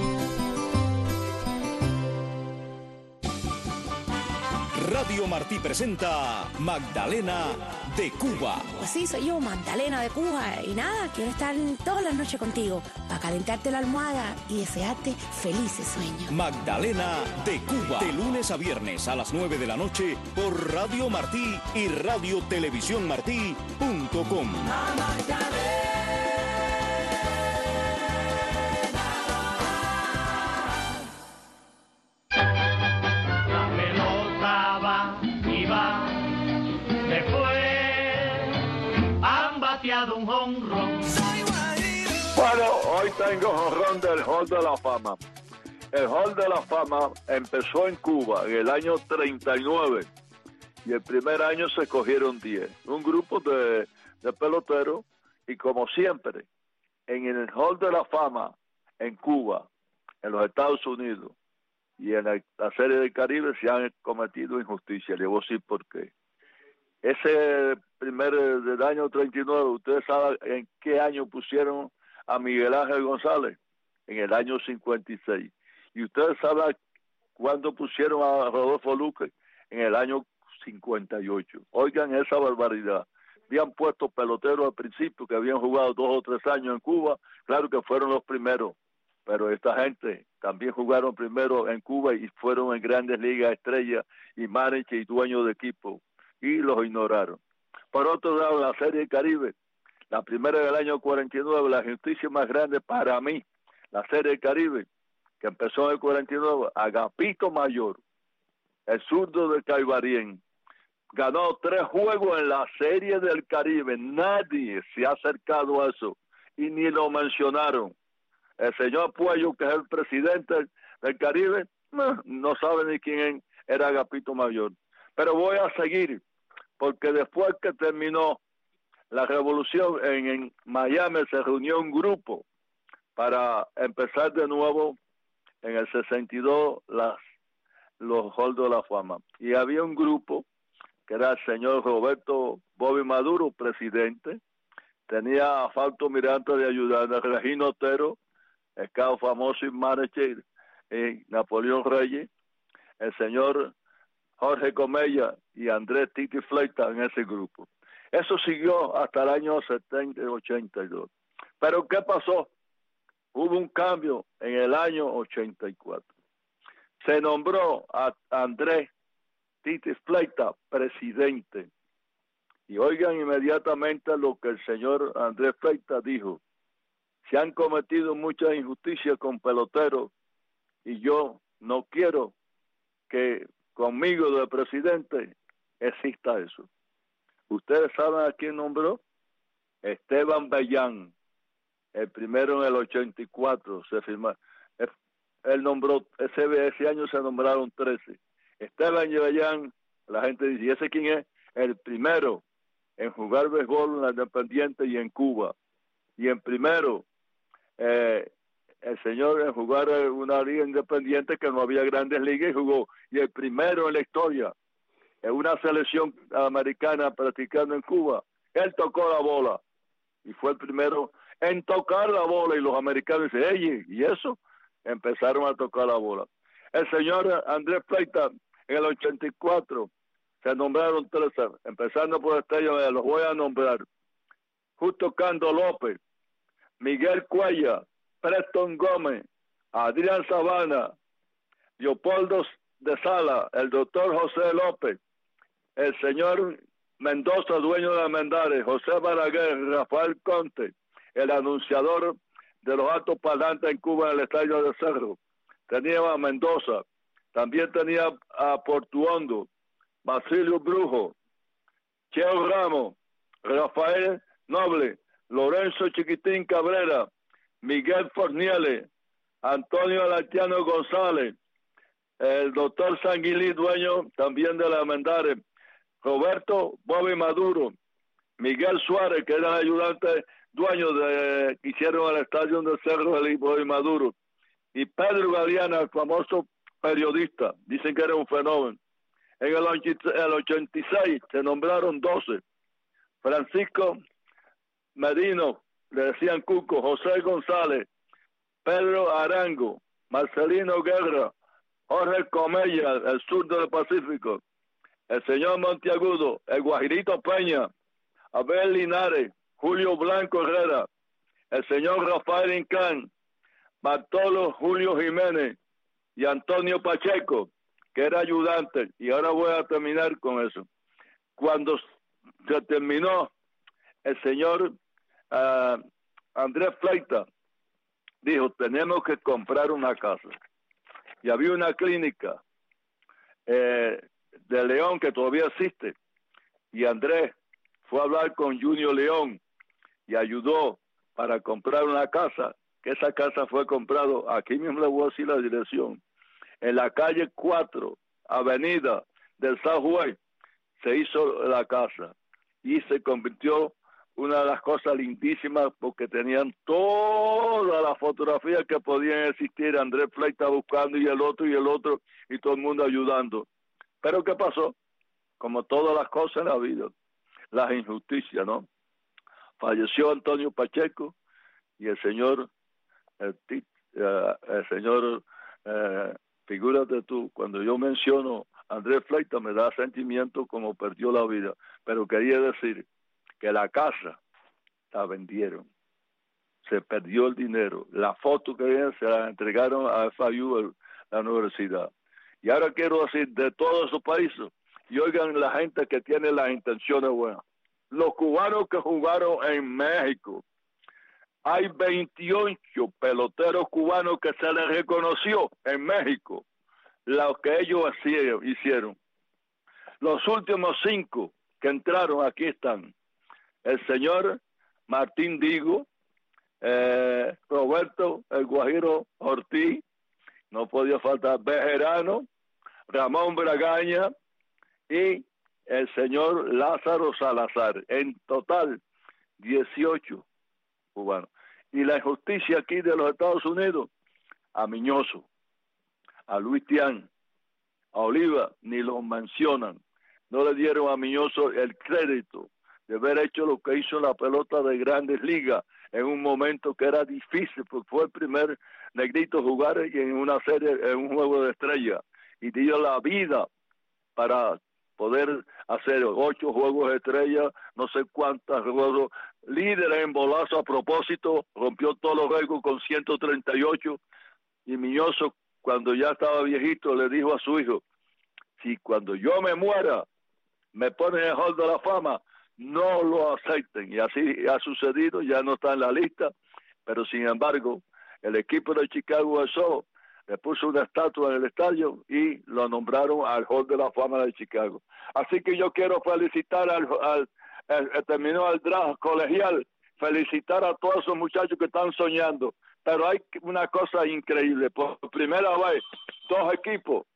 S2: Radio Martí presenta Magdalena de Cuba.
S8: Pues sí, soy yo, Magdalena de Cuba. Y nada, quiero estar todas las noches contigo para calentarte la almohada y desearte felices sueños.
S2: Magdalena de Cuba. De lunes a viernes a las 9 de la noche por Radio Martí y radiotelevisiónmartí.com.
S5: Un jonrón. Bueno, hoy tengo jonrón del Hall de la Fama. El Hall de la Fama empezó en Cuba en el año 39 y el primer año se escogieron 10. Un grupo de peloteros, y como siempre, en el Hall de la Fama en Cuba, en los Estados Unidos y en la Serie del Caribe se han cometido injusticias. Le voy a decir por qué. Ese del año 39, ¿ustedes saben en qué año pusieron a Miguel Ángel González? En el año 56. ¿Y ustedes saben cuándo pusieron a Rodolfo Luque? En el año 58. Oigan esa barbaridad. Habían puesto peloteros al principio que habían jugado 2 o 3 años en Cuba. Claro que fueron los primeros, pero esta gente también jugaron primero en Cuba y fueron en Grandes Ligas estrellas y manager y dueños de equipo, y los ignoraron. Por otro lado, la Serie del Caribe, la primera del año 49, la injusticia más grande para mí, la Serie del Caribe, que empezó en el 49, Agapito Mayor, el zurdo del Caibarien, ganó 3 juegos en la Serie del Caribe. Nadie se ha acercado a eso y ni lo mencionaron. El señor Puello, que es el presidente del Caribe, no sabe ni quién era Agapito Mayor. Pero voy a seguir, porque después que terminó la revolución en Miami se reunió un grupo para empezar de nuevo en el 62 los Hall de la Fama. Y había un grupo que era el señor Roberto Bobby Maduro, presidente, tenía a Fausto Miranda de ayudante, Regino Otero, el cabo famoso y manager, Napoleón Reyes, el señor Jorge Comella y Andrés Titi Fleita en ese grupo. Eso siguió hasta el año 70 y 82. Pero ¿qué pasó? Hubo un cambio en el año 84. Se nombró a Andrés Titi Fleita presidente. Y oigan inmediatamente lo que el señor Andrés Fleita dijo. Se han cometido muchas injusticias con peloteros y yo no quiero que conmigo de presidente exista eso. ¿Ustedes saben a quién nombró? Esteban Bellán, el primero en el 84 se firmó. Él nombró, ese año se nombraron 13. Esteban Bellán, la gente dice, ¿y ese quién es? El primero en jugar béisbol en la Independiente y en Cuba. Y en primero, el señor en jugar una liga independiente que no había Grandes Ligas y jugó. Y el primero en la historia en una selección americana practicando en Cuba, él tocó la bola y fue el primero en tocar la bola, y los americanos dicen, oye, ¿y eso? Empezaron a tocar la bola. El señor Andrés Fleitas, en el 84, se nombraron 3, empezando por Estrella, los voy a nombrar: Justo Cando López, Miguel Cuella, Preston Gómez, Adrián Sabana, Leopoldo de Sala, el doctor José López, el señor Mendoza, dueño de Almendares, José Balaguer, Rafael Conte, el anunciador de los altos parlantes en Cuba en el Estadio de Cerro. Tenía a Mendoza, también tenía a Portuondo, Basilio Brujo, Cheo Ramos, Rafael Noble, Lorenzo Chiquitín Cabrera, Miguel Forniele, Antonio Latiano González, el doctor Sanguilí, dueño también de la Almendares, Roberto Bobby Maduro, Miguel Suárez, que era el ayudante dueño que hicieron el estadio de Cerro del Bobby Maduro, y Pedro Galeana, el famoso periodista, dicen que era un fenómeno. En el 86 se nombraron 12, Francisco Medino, le decían Cuco, José González, Pedro Arango, Marcelino Guerra, Jorge Comella, el sur del Pacífico, el señor Monteagudo, el Guajirito Peña, Abel Linares, Julio Blanco Herrera, el señor Rafael Inclán, Bartolo Julio Jiménez y Antonio Pacheco, que era ayudante. Y ahora voy a terminar con eso. Cuando se terminó, el señor Andrés Fleitas dijo, tenemos que comprar una casa. Y había una clínica de León que todavía existe. Y Andrés fue a hablar con Junior León y ayudó para comprar una casa, que esa casa fue comprado, aquí mismo le voy a decir la dirección, en la calle 4, avenida del Southwest, se hizo la casa y se convirtió una de las cosas lindísimas, porque tenían todas las fotografías que podían existir, Andrés Fleitas buscando y el otro, y todo el mundo ayudando. Pero ¿qué pasó? Como todas las cosas en la vida, las injusticias, ¿no? Falleció Antonio Pacheco y el señor, figúrate tú, cuando yo menciono a Andrés Fleitas me da sentimiento como perdió la vida, pero quería decir que la casa la vendieron, se perdió el dinero, la foto que se la entregaron a FIU, la universidad. Y ahora quiero decir, de todos esos países, y oigan la gente que tiene las intenciones buenas, los cubanos que jugaron en México, hay 28 peloteros cubanos que se les reconoció en México, lo que ellos hicieron. Los últimos 5 que entraron aquí están: el señor Martín Digo, Roberto el Guajiro Ortiz, no podía faltar Bejerano, Ramón Bragaña y el señor Lázaro Salazar. En total, 18 cubanos. Y la injusticia aquí de los Estados Unidos, a Miñoso, a Luis Tián, a Oliva, ni los mencionan. No le dieron a Miñoso el crédito de haber hecho lo que hizo en la pelota de Grandes Ligas en un momento que era difícil, porque fue el primer negrito a jugar en una serie, en un juego de estrella, y dio la vida para poder hacer 8 juegos de estrella, no sé cuántos juegos, líder en bolazo a propósito, rompió todos los récords con 138, y Miñoso, cuando ya estaba viejito, le dijo a su hijo, si cuando yo me muera, me ponen en el Hall de la Fama, no lo acepten. Y así ha sucedido, ya no está en la lista, pero sin embargo, el equipo de Chicago White Sox le puso una estatua en el estadio y lo nombraron al Hall de la Fama de Chicago. Así que yo quiero felicitar terminó el draft colegial, felicitar a todos esos muchachos que están soñando. Pero hay una cosa increíble, por primera vez, 2 equipos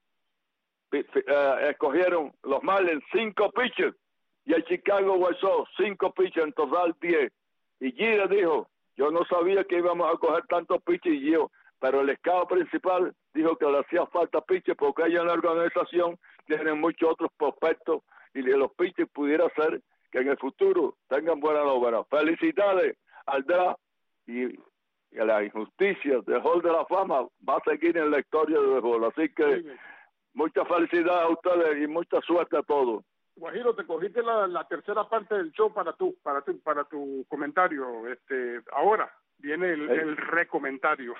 S5: escogieron los Marlins 5 pitchers y el Chicago White Sox 5 pitchers, en total 10. Y Jeter dijo, yo no sabía que íbamos a coger tantos pitchers, y yo, pero el scout principal dijo que le hacía falta pitchers porque hay una organización tienen muchos otros prospectos y los pitchers pudiera ser que en el futuro tengan buena novela. Felicidades al DRA y a la injusticia del Hall de la Fama va a seguir en la historia del béisbol. Así que mucha felicidad a ustedes y mucha suerte a todos.
S4: Guajiro, te cogiste la tercera parte del show para tu comentario. Ahora viene el recomentario.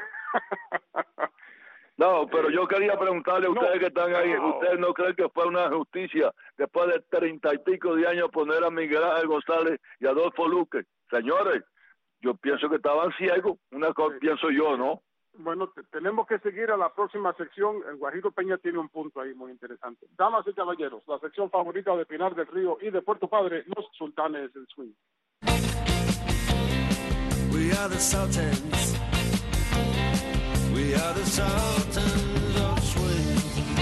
S5: No, pero yo quería preguntarle a ustedes que están ahí, ¿ustedes no creen que fue una justicia después de 30 y pico de años poner a Miguel Ángel González y Adolfo Luque? Señores, yo pienso que estaban ciegos, una cosa pienso yo, ¿no?
S4: Bueno, tenemos que seguir a la próxima sección. El Guajiro Peña tiene un punto ahí muy interesante. Damas y caballeros, la sección favorita de Pinar del Río y de Puerto Padre, los Sultanes del Swing.
S9: We are the Sultans. We are the Sultans of Swing.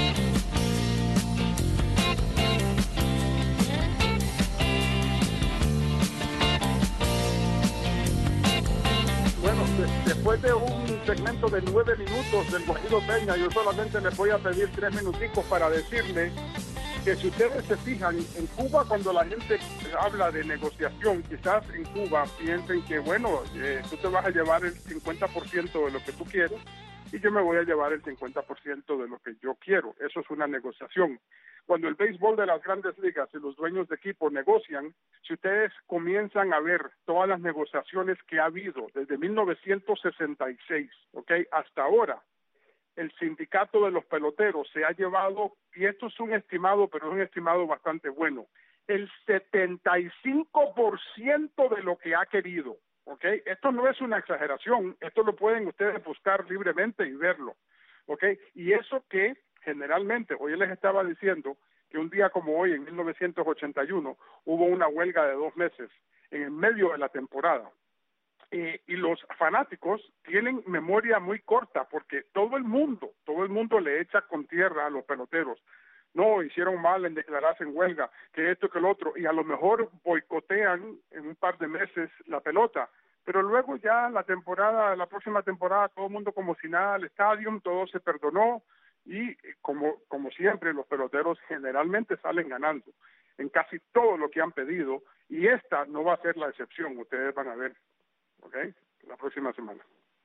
S4: Bueno, después de un segmento de 9 minutos del Guajiro Peña, yo solamente les voy a pedir 3 minuticos para decirle que si ustedes se fijan, en Cuba cuando la gente habla de negociación, quizás en Cuba piensen que, bueno, tú te vas a llevar el 50% de lo que tú quieres y yo me voy a llevar el 50% de lo que yo quiero. Eso es una negociación. Cuando el béisbol de las grandes ligas y los dueños de equipo negocian, si ustedes comienzan a ver todas las negociaciones que ha habido desde 1966, ¿ok?, hasta ahora, el sindicato de los peloteros se ha llevado, y esto es un estimado, pero es un estimado bastante bueno, el 75% de lo que ha querido, ¿ok? Esto no es una exageración, esto lo pueden ustedes buscar libremente y verlo, ¿ok? Y eso que generalmente, hoy les estaba diciendo que un día como hoy, en 1981, hubo una huelga de 2 meses en el medio de la temporada. Y los fanáticos tienen memoria muy corta porque todo el mundo le echa con tierra a los peloteros. No, hicieron mal en declararse en huelga, que esto, que el otro, y a lo mejor boicotean en un par de meses la pelota. Pero luego ya la próxima temporada, todo el mundo como si nada, al estadio, todo se perdonó y como siempre los peloteros generalmente salen ganando en casi todo lo que han pedido y esta no va a ser la excepción, ustedes van a ver. ¿Ok? La próxima semana.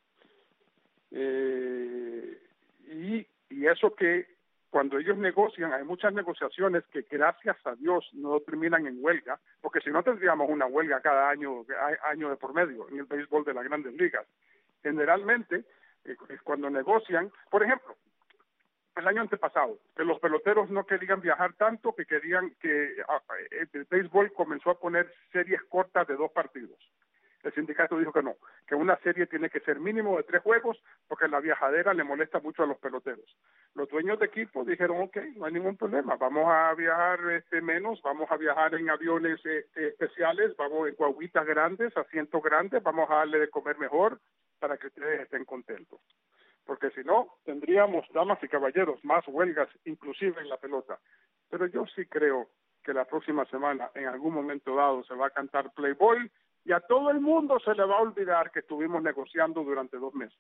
S4: Y eso que cuando ellos negocian, hay muchas negociaciones que gracias a Dios no terminan en huelga, porque si no tendríamos una huelga cada año de por medio en el béisbol de las grandes ligas. Generalmente, cuando negocian, por ejemplo, el año antepasado, que los peloteros no querían viajar tanto, que querían que el béisbol comenzó a poner series cortas de 2 partidos. El sindicato dijo que no, que una serie tiene que ser mínimo de 3 juegos porque la viajadera le molesta mucho a los peloteros. Los dueños de equipo dijeron, ok, no hay ningún problema, vamos a viajar menos, vamos a viajar en aviones especiales, vamos en guaguitas grandes, asientos grandes, vamos a darle de comer mejor para que ustedes estén contentos. Porque si no, tendríamos, damas y caballeros, más huelgas, inclusive en la pelota. Pero yo sí creo que la próxima semana, en algún momento dado, se va a cantar Play Ball, y a todo el mundo se le va a olvidar que estuvimos negociando durante 2 meses.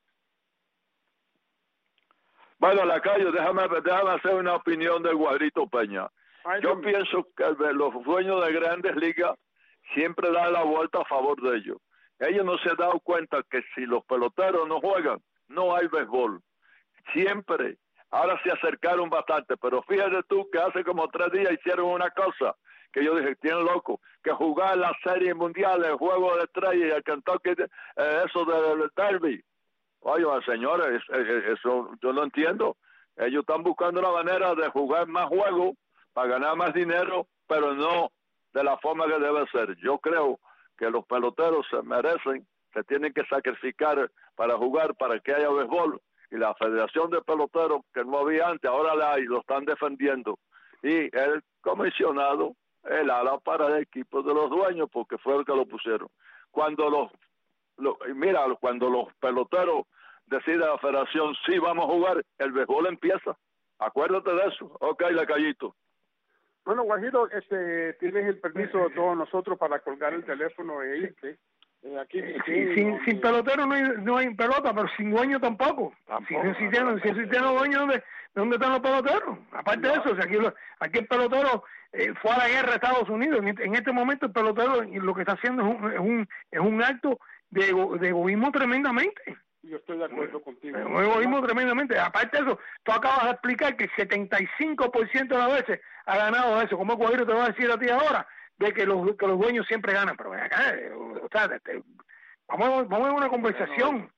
S5: Bueno, Lacayo, déjame hacer una opinión del Guajirito Peña. Yo pienso que los dueños de grandes ligas siempre dan la vuelta a favor de ellos. Ellos no se han dado cuenta que si los peloteros no juegan, no hay béisbol. Siempre. Ahora se acercaron bastante, pero fíjate tú que hace como 3 días hicieron una cosa que yo dije, tienen loco, que jugar la serie mundial, el juego de estrellas y el Kentucky, eso del derby. Oye, señores, eso yo no entiendo. Ellos están buscando la manera de jugar más juegos para ganar más dinero, pero no de la forma que debe ser. Yo creo que los peloteros se merecen, se tienen que sacrificar para jugar, para que haya béisbol. Y la Federación de Peloteros, que no había antes, ahora la hay, lo están defendiendo. Y el comisionado, el ala para el equipo de los dueños, porque fue el que lo pusieron. Cuando cuando los peloteros deciden la federación, sí, vamos a jugar, el béisbol empieza. Acuérdate de eso. Ok, Lacayito.
S4: Bueno, Guajiro, tienes el permiso de todos nosotros para colgar el teléfono e irte. Aquí
S7: sin pelotero no hay pelota, pero sin dueño tampoco. Si tienen dueños, ¿dónde están los peloteros? Aparte de eso, aquí el pelotero fue a la guerra de Estados Unidos. En este momento el pelotero lo que está haciendo es un acto de egoísmo tremendamente.
S4: Yo estoy de acuerdo contigo.
S7: Un egoísmo tremendamente. Aparte de eso, tú acabas de explicar que el 75% de las veces ha ganado eso. ¿Cómo Guajiro te va a decir a ti ahora de que los dueños siempre ganan? Pero acá, vamos a una conversación.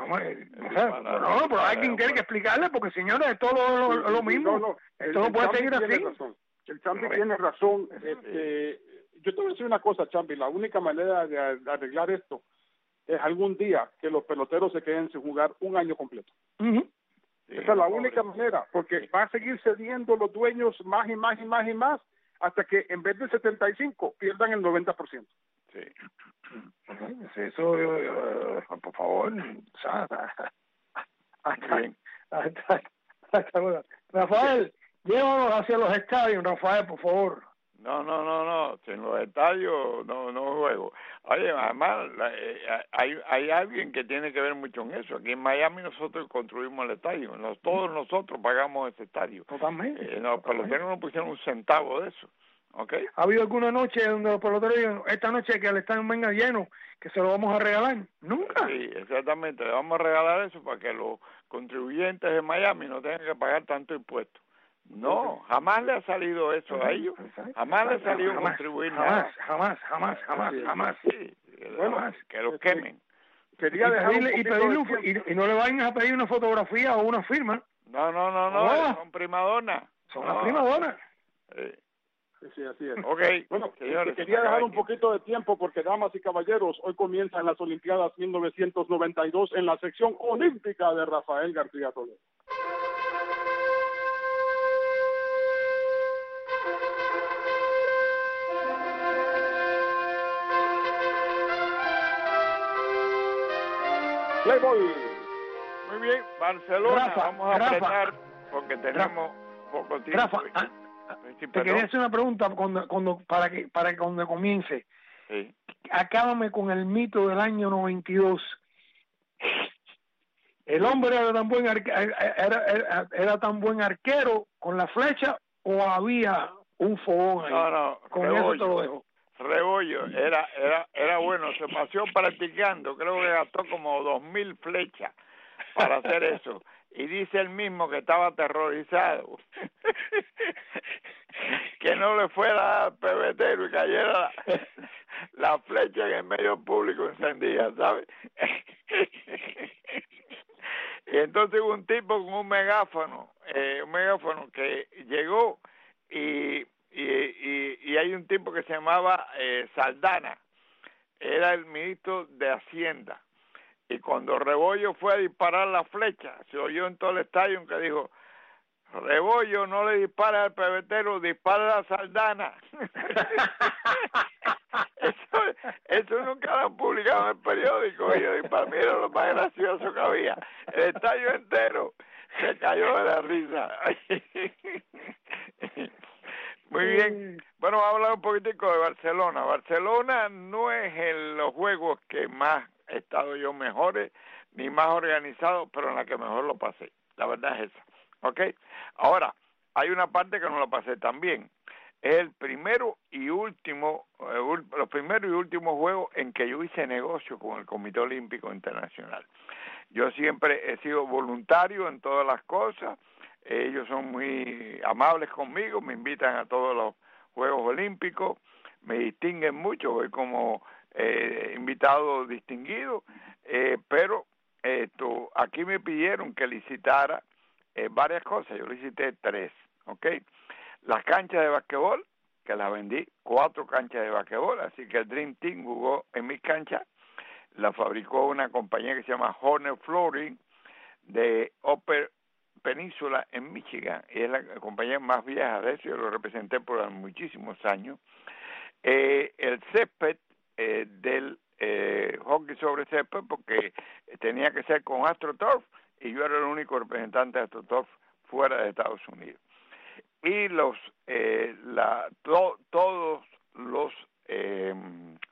S7: Pero alguien tiene que explicarle, porque señores, es todo lo mismo. Esto no puede seguir así.
S4: El Champi tiene razón. Yo te voy a decir una cosa, Champi, la única manera de arreglar esto es algún día que los peloteros se queden sin jugar un año completo. Esa es la única manera, porque va a seguir cediendo los dueños más y más y más y más hasta que en vez de 75 pierdan el 90%.
S7: Sí. Eso, por favor, Rafael, llévanos hacia los estadios, Rafael, por favor.
S6: No, en los estadios no juego. Oye, además hay alguien que tiene que ver mucho en eso. Aquí en Miami nosotros construimos el estadio, todos nosotros pagamos ese estadio.
S7: Totalmente.
S6: Los peloteros no pusieron un centavo de eso. ¿Okay?
S7: ¿Ha habido alguna noche donde los peloteros digan, esta noche que el estadio venga lleno, que se lo vamos a regalar? Nunca.
S6: Sí, exactamente, le vamos a regalar eso para que los contribuyentes de Miami no tengan que pagar tanto impuesto. No, jamás le ha salido eso a ellos, jamás le ha salido contribuir nada.
S7: Jamás.
S6: Sí, que lo quemen.
S4: Quería
S7: y no le vayan a pedir una fotografía o una firma.
S6: No, son primadonas.
S7: Son las primadonas.
S4: Sí, así es.
S6: Okay.
S4: Bueno,
S6: señores,
S4: quería dejar un poquito de tiempo porque, damas y caballeros, hoy comienzan las Olimpiadas 1992 en la sección olímpica de Rafael García Toledo. Playboy.
S6: Muy bien, Barcelona, vamos a apretar porque tenemos poco tiempo.
S7: Te quería hacer una pregunta para que cuando comience.
S6: Sí.
S7: Acábame con el mito del año 92. ¿El hombre era tan buen arquero con la flecha o había un fogón ahí?
S6: No,
S7: con
S6: Rebollo,
S7: eso te lo dejo.
S6: Rebollo era bueno, se pasó practicando, creo que gastó como 2,000 flechas para hacer eso. Y dice él mismo que estaba aterrorizado que no le fuera al pebetero y cayera la flecha en el medio público encendida, ¿sabes? Y entonces hubo un tipo con un megáfono que llegó y hay un tipo que se llamaba Saldana, era el ministro de Hacienda. Y cuando Rebollo fue a disparar la flecha, se oyó en todo el estadio que dijo, Rebollo, no le dispara al pebetero, dispara a la Saldana. eso nunca lo han publicado en el periódico. Y para mí era lo más gracioso que había. El estadio entero se cayó de la risa. Muy bien. Bueno, vamos a hablar un poquitico de Barcelona. Barcelona no es en los juegos que más he estado yo mejores, ni más organizado, pero en la que mejor lo pasé. La verdad es esa. ¿Ok? Ahora, hay una parte que no lo pasé tan bien. Es el primero y último, los primeros y últimos juegos en que yo hice negocio con el Comité Olímpico Internacional. Yo siempre he sido voluntario en todas las cosas. Ellos son muy amables conmigo, me invitan a todos los Juegos Olímpicos, me distinguen mucho, voy como invitado distinguido, pero aquí me pidieron que licitara varias cosas, yo licité 3, ¿ok? Las canchas de basquetbol, que las vendí, 4 canchas de basquetbol, así que el Dream Team jugó en mis canchas, la fabricó una compañía que se llama Horner Flooring de Upper Peninsula en Michigan, y es la compañía más vieja de eso, yo lo representé por muchísimos años. El césped del hockey sobre césped, porque tenía que ser con AstroTurf, y yo era el único representante de AstroTurf fuera de Estados Unidos. Y todos los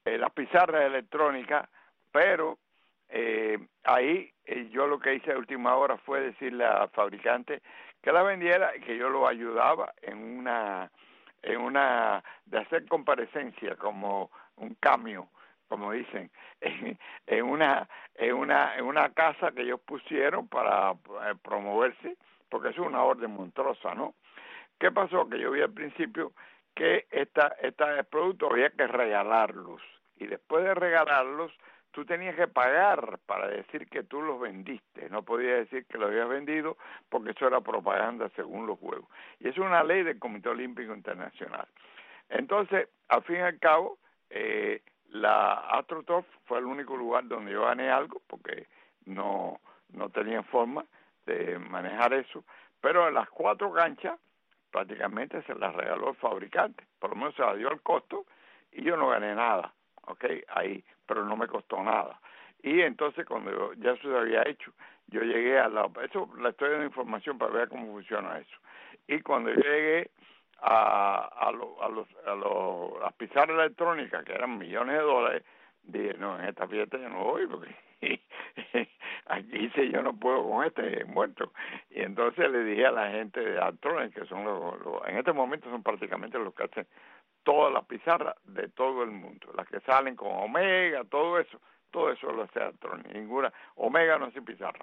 S6: las pizarras electrónicas, pero ahí yo lo que hice a última hora fue decirle al fabricante que la vendiera y que yo lo ayudaba en una de hacer comparecencia, como un cambio, como dicen, en una casa que ellos pusieron para promoverse, porque es una orden monstruosa, ¿no? ¿Qué pasó? Que yo vi al principio que estos productos había que regalarlos, y después de regalarlos tú tenías que pagar para decir que tú los vendiste, no podías decir que los habías vendido porque eso era propaganda según los juegos. Y es una ley del Comité Olímpico Internacional. Entonces, al fin y al cabo, la AstroTurf fue el único lugar donde yo gané algo, porque no tenía forma de manejar eso, pero en las 4 canchas prácticamente se las regaló el fabricante, por lo menos se la dio al costo, y yo no gané nada, ahí, pero no me costó nada. Y entonces cuando ya se había hecho, yo llegué eso le estoy dando información para ver cómo funciona eso. Y cuando yo llegué a las pizarras electrónicas, que eran millones de dólares, dije, no, en esta fiesta yo no voy, porque aquí dice yo no puedo con este muerto. Y entonces le dije a la gente de Altronic, que son en este momento son prácticamente los que hacen todas las pizarras de todo el mundo, las que salen con Omega, todo eso lo hace Altronic. Ninguna Omega no hace pizarra,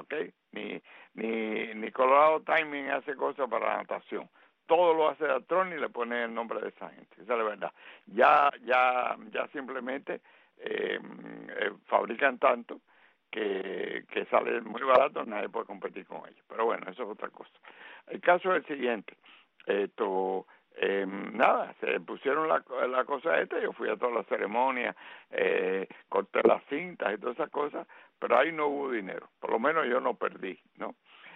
S6: ni Colorado Timing hace cosas para natación. Todo lo hace Altronic y le pone el nombre de esa gente. Esa es la verdad. Ya simplemente fabrican tanto que sale muy barato, nadie puede competir con ellos. Pero bueno, eso es otra cosa. El caso es el siguiente. Nada, se pusieron la cosa esta, yo fui a todas las ceremonias, corté las cintas y todas esas cosas, pero ahí no hubo dinero. Por lo menos yo no perdí, ¿no?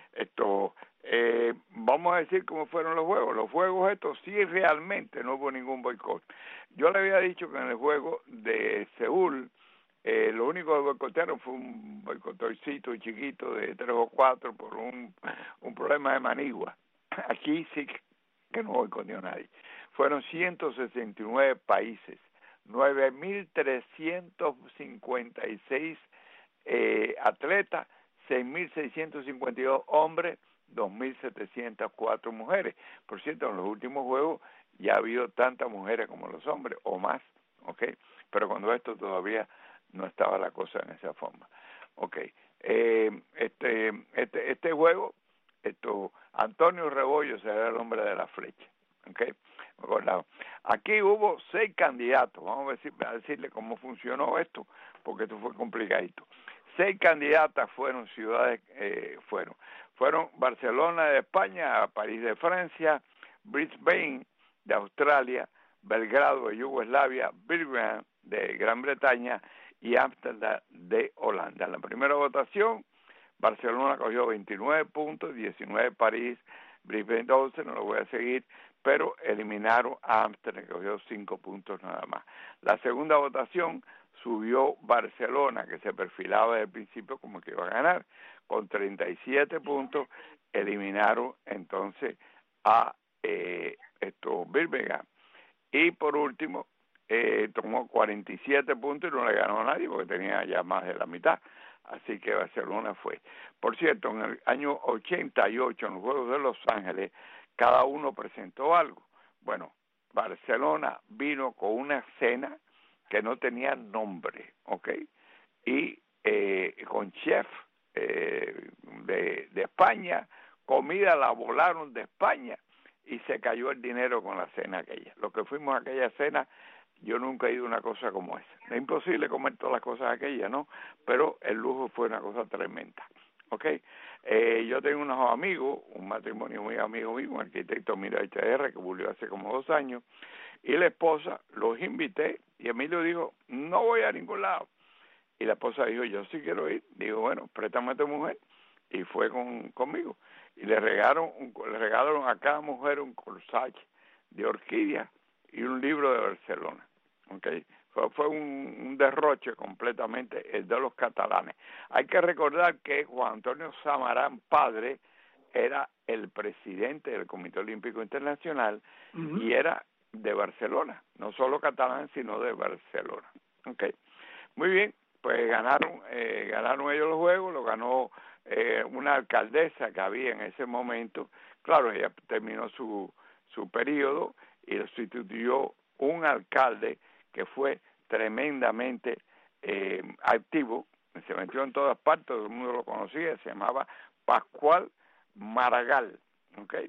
S6: Vamos a decir cómo fueron los juegos. Los juegos estos sí realmente no hubo ningún boicot. Yo le había dicho que en el juego de Seúl lo único que boicotearon fue un boicotorcito chiquito de 3 o 4 por un problema de manigua. Aquí sí que no boicoteó nadie. Fueron 169 países, 9.356 atletas, 6.652 hombres, 2.704 mujeres. Por cierto, en los últimos juegos ya ha habido tantas mujeres como los hombres, o más, pero cuando esto todavía no estaba la cosa en esa forma. Este juego, Antonio Rebollo será el hombre de la flecha, Aquí hubo 6 candidatos, vamos a decirle cómo funcionó esto, porque esto fue complicadito. 6 candidatas fueron ciudades, fueron Barcelona de España, París de Francia, Brisbane de Australia, Belgrado de Yugoslavia, Birmingham de Gran Bretaña y Ámsterdam de Holanda. En la primera votación, Barcelona cogió 29 puntos, 19 París, Brisbane 12, no lo voy a seguir, pero eliminaron a Ámsterdam, que cogió 5 puntos nada más. La segunda votación subió Barcelona, que se perfilaba desde el principio como que iba a ganar, con 37 puntos, eliminaron entonces a Birmingham. Y por último, tomó 47 puntos y no le ganó a nadie porque tenía ya más de la mitad. Así que Barcelona fue. Por cierto, en el año 88, en los Juegos de Los Ángeles, cada uno presentó algo. Bueno, Barcelona vino con una cena que no tenía nombre, y con chef de España, comida la volaron de España y se cayó el dinero con la cena aquella. Lo que fuimos a aquella cena, yo nunca he ido a una cosa como esa. Es imposible comer todas las cosas aquellas, ¿no? Pero el lujo fue una cosa tremenda, yo tengo unos amigos, un matrimonio muy amigo mío, un arquitecto Mira HR, que murió hace como 2 años, y la esposa, los invité, y Emilio dijo, no voy a ningún lado. Y la esposa dijo, yo sí quiero ir. Digo, bueno, préstame a tu mujer. Y fue conmigo. Y le regalaron a cada mujer un corsage de orquídea y un libro de Barcelona. Fue un derroche completamente el de los catalanes. Hay que recordar que Juan Antonio Samarán, padre, era el presidente del Comité Olímpico Internacional y era de Barcelona, no solo catalán, sino de Barcelona. Okay. Muy bien, pues ganaron ellos los juegos, lo ganó una alcaldesa que había en ese momento. Claro, ella terminó su periodo y lo sustituyó un alcalde que fue tremendamente activo, se metió en todas partes, todo el mundo lo conocía, se llamaba Pascual Maragall, ¿okay?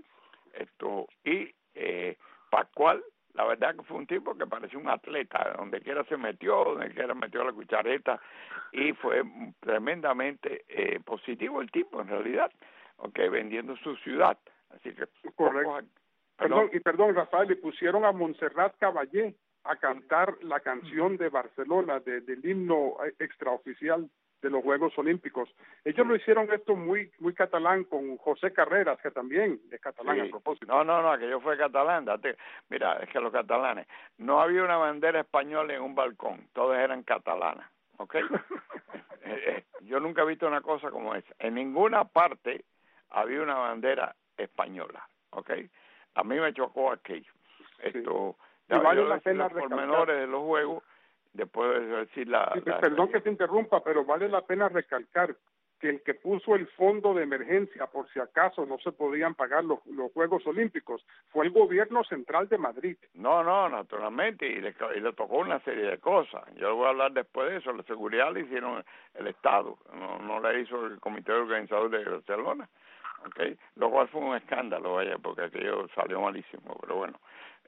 S6: Pascual, la verdad que fue un tipo que parecía un atleta, donde quiera se metió, donde quiera metió la cuchareta, y fue tremendamente positivo el tipo en realidad, okay, vendiendo su ciudad. Así que
S4: correcto. Perdón, Rafael, le pusieron a Montserrat Caballé a cantar la canción de Barcelona, del himno extraoficial de los Juegos Olímpicos. Ellos lo hicieron esto muy catalán con José Carreras, que también es catalán, sí. A propósito.
S6: No, aquello fue catalán. Mira, es que los catalanes, no había una bandera española en un balcón, todas eran catalanas, ¿ok? Yo nunca he visto una cosa como esa. En ninguna parte había una bandera española, ¿ok? A mí me chocó aquello.
S4: Y vale la pena
S6: los pormenores de los juegos, después de decir
S4: perdón que te interrumpa, pero vale la pena recalcar que el que puso el fondo de emergencia por si acaso no se podían pagar los Juegos Olímpicos fue el gobierno central de Madrid.
S6: No, naturalmente, y le tocó una serie de cosas. Yo voy a hablar después de eso. La seguridad la hicieron el Estado, no la hizo el Comité Organizador de Barcelona. Okay. Lo cual fue un escándalo, vaya, porque aquello salió malísimo, pero bueno,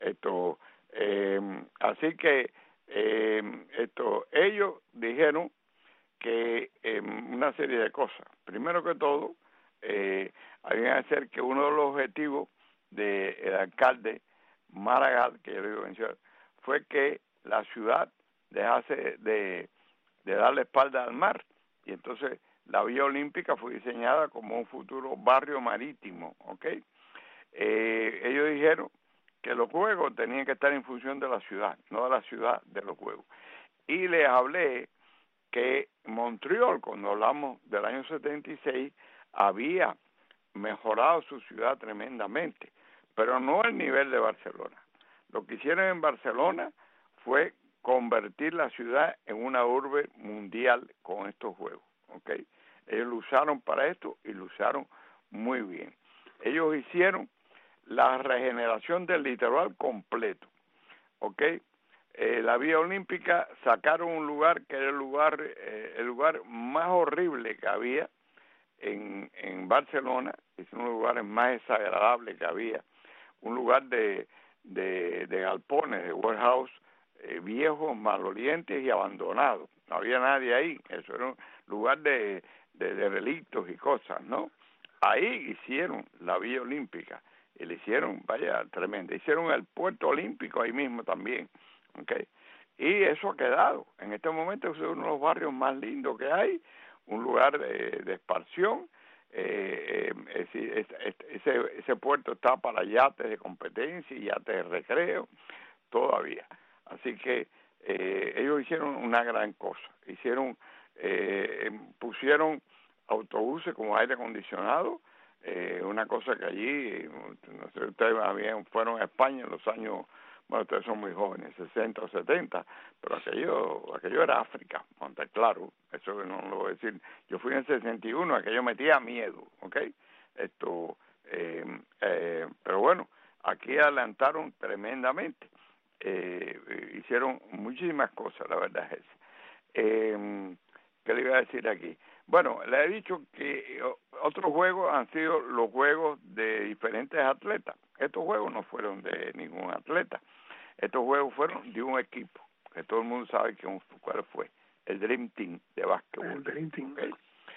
S6: así que ellos dijeron que una serie de cosas. Primero que todo, había que hacer que uno de los objetivos del alcalde Maragall, que yo le iba a mencionar, fue que la ciudad dejase de darle espalda al mar, y entonces la Villa Olímpica fue diseñada como un futuro barrio marítimo, ¿ok? Ellos dijeron que los juegos tenían que estar en función de la ciudad, no de la ciudad de los juegos. Y les hablé que Montreal, cuando hablamos del año 76, había mejorado su ciudad tremendamente, pero no al nivel de Barcelona. Lo que hicieron en Barcelona fue convertir la ciudad en una urbe mundial con estos juegos, ¿ok? Ellos lo usaron para esto y lo usaron muy bien. Ellos hicieron la regeneración del litoral completo, ¿ok? La Vía Olímpica sacaron un lugar que era el lugar más horrible que había en Barcelona, es uno de los lugares más desagradables que había, un lugar de galpones, de warehouse, viejos, malolientes y abandonados. No había nadie ahí, eso era un lugar de relictos y cosas, ¿no? Ahí hicieron la Villa Olímpica y le hicieron, vaya, tremenda. Hicieron el puerto olímpico ahí mismo también, ¿ok? Y eso ha quedado. En este momento es uno de los barrios más lindos que hay, un lugar de expansión. Ese puerto está para yates de competencia y yates de recreo todavía. Así que ellos hicieron una gran cosa. Pusieron autobuses con aire acondicionado, una cosa que allí, no sé, ustedes fueron a España en los años, bueno, ustedes son muy jóvenes, 60 o 70, pero aquello era África, claro, eso no lo voy a decir. Yo fui en el 61, aquello metía miedo, ¿ok? Pero bueno, aquí adelantaron tremendamente, hicieron muchísimas cosas, la verdad es esa. ¿Qué le iba a decir aquí? Bueno, le he dicho que otros juegos han sido los juegos de diferentes atletas. Estos juegos no fueron de ningún atleta. Estos juegos fueron de un equipo, que todo el mundo sabe cuál fue, el Dream Team de básquetbol.
S7: El Dream Team.
S6: ¿Okay?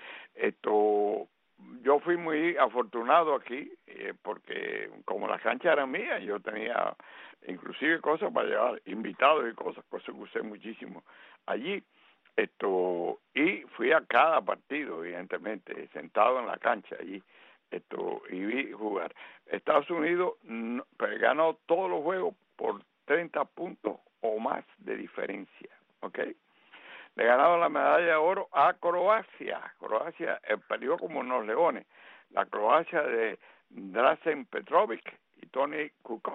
S6: Yo fui muy afortunado aquí, porque como las canchas eran mías, yo tenía inclusive cosas para llevar, invitados y cosas que usé muchísimo allí. Y fui a cada partido, evidentemente, sentado en la cancha allí, y vi jugar. Estados Unidos ganó todos los juegos por 30 puntos o más de diferencia, ¿ok? Le ganaron la medalla de oro a Croacia. Croacia perdió como unos leones. La Croacia de Drazen Petrovic y Toni Kukoc.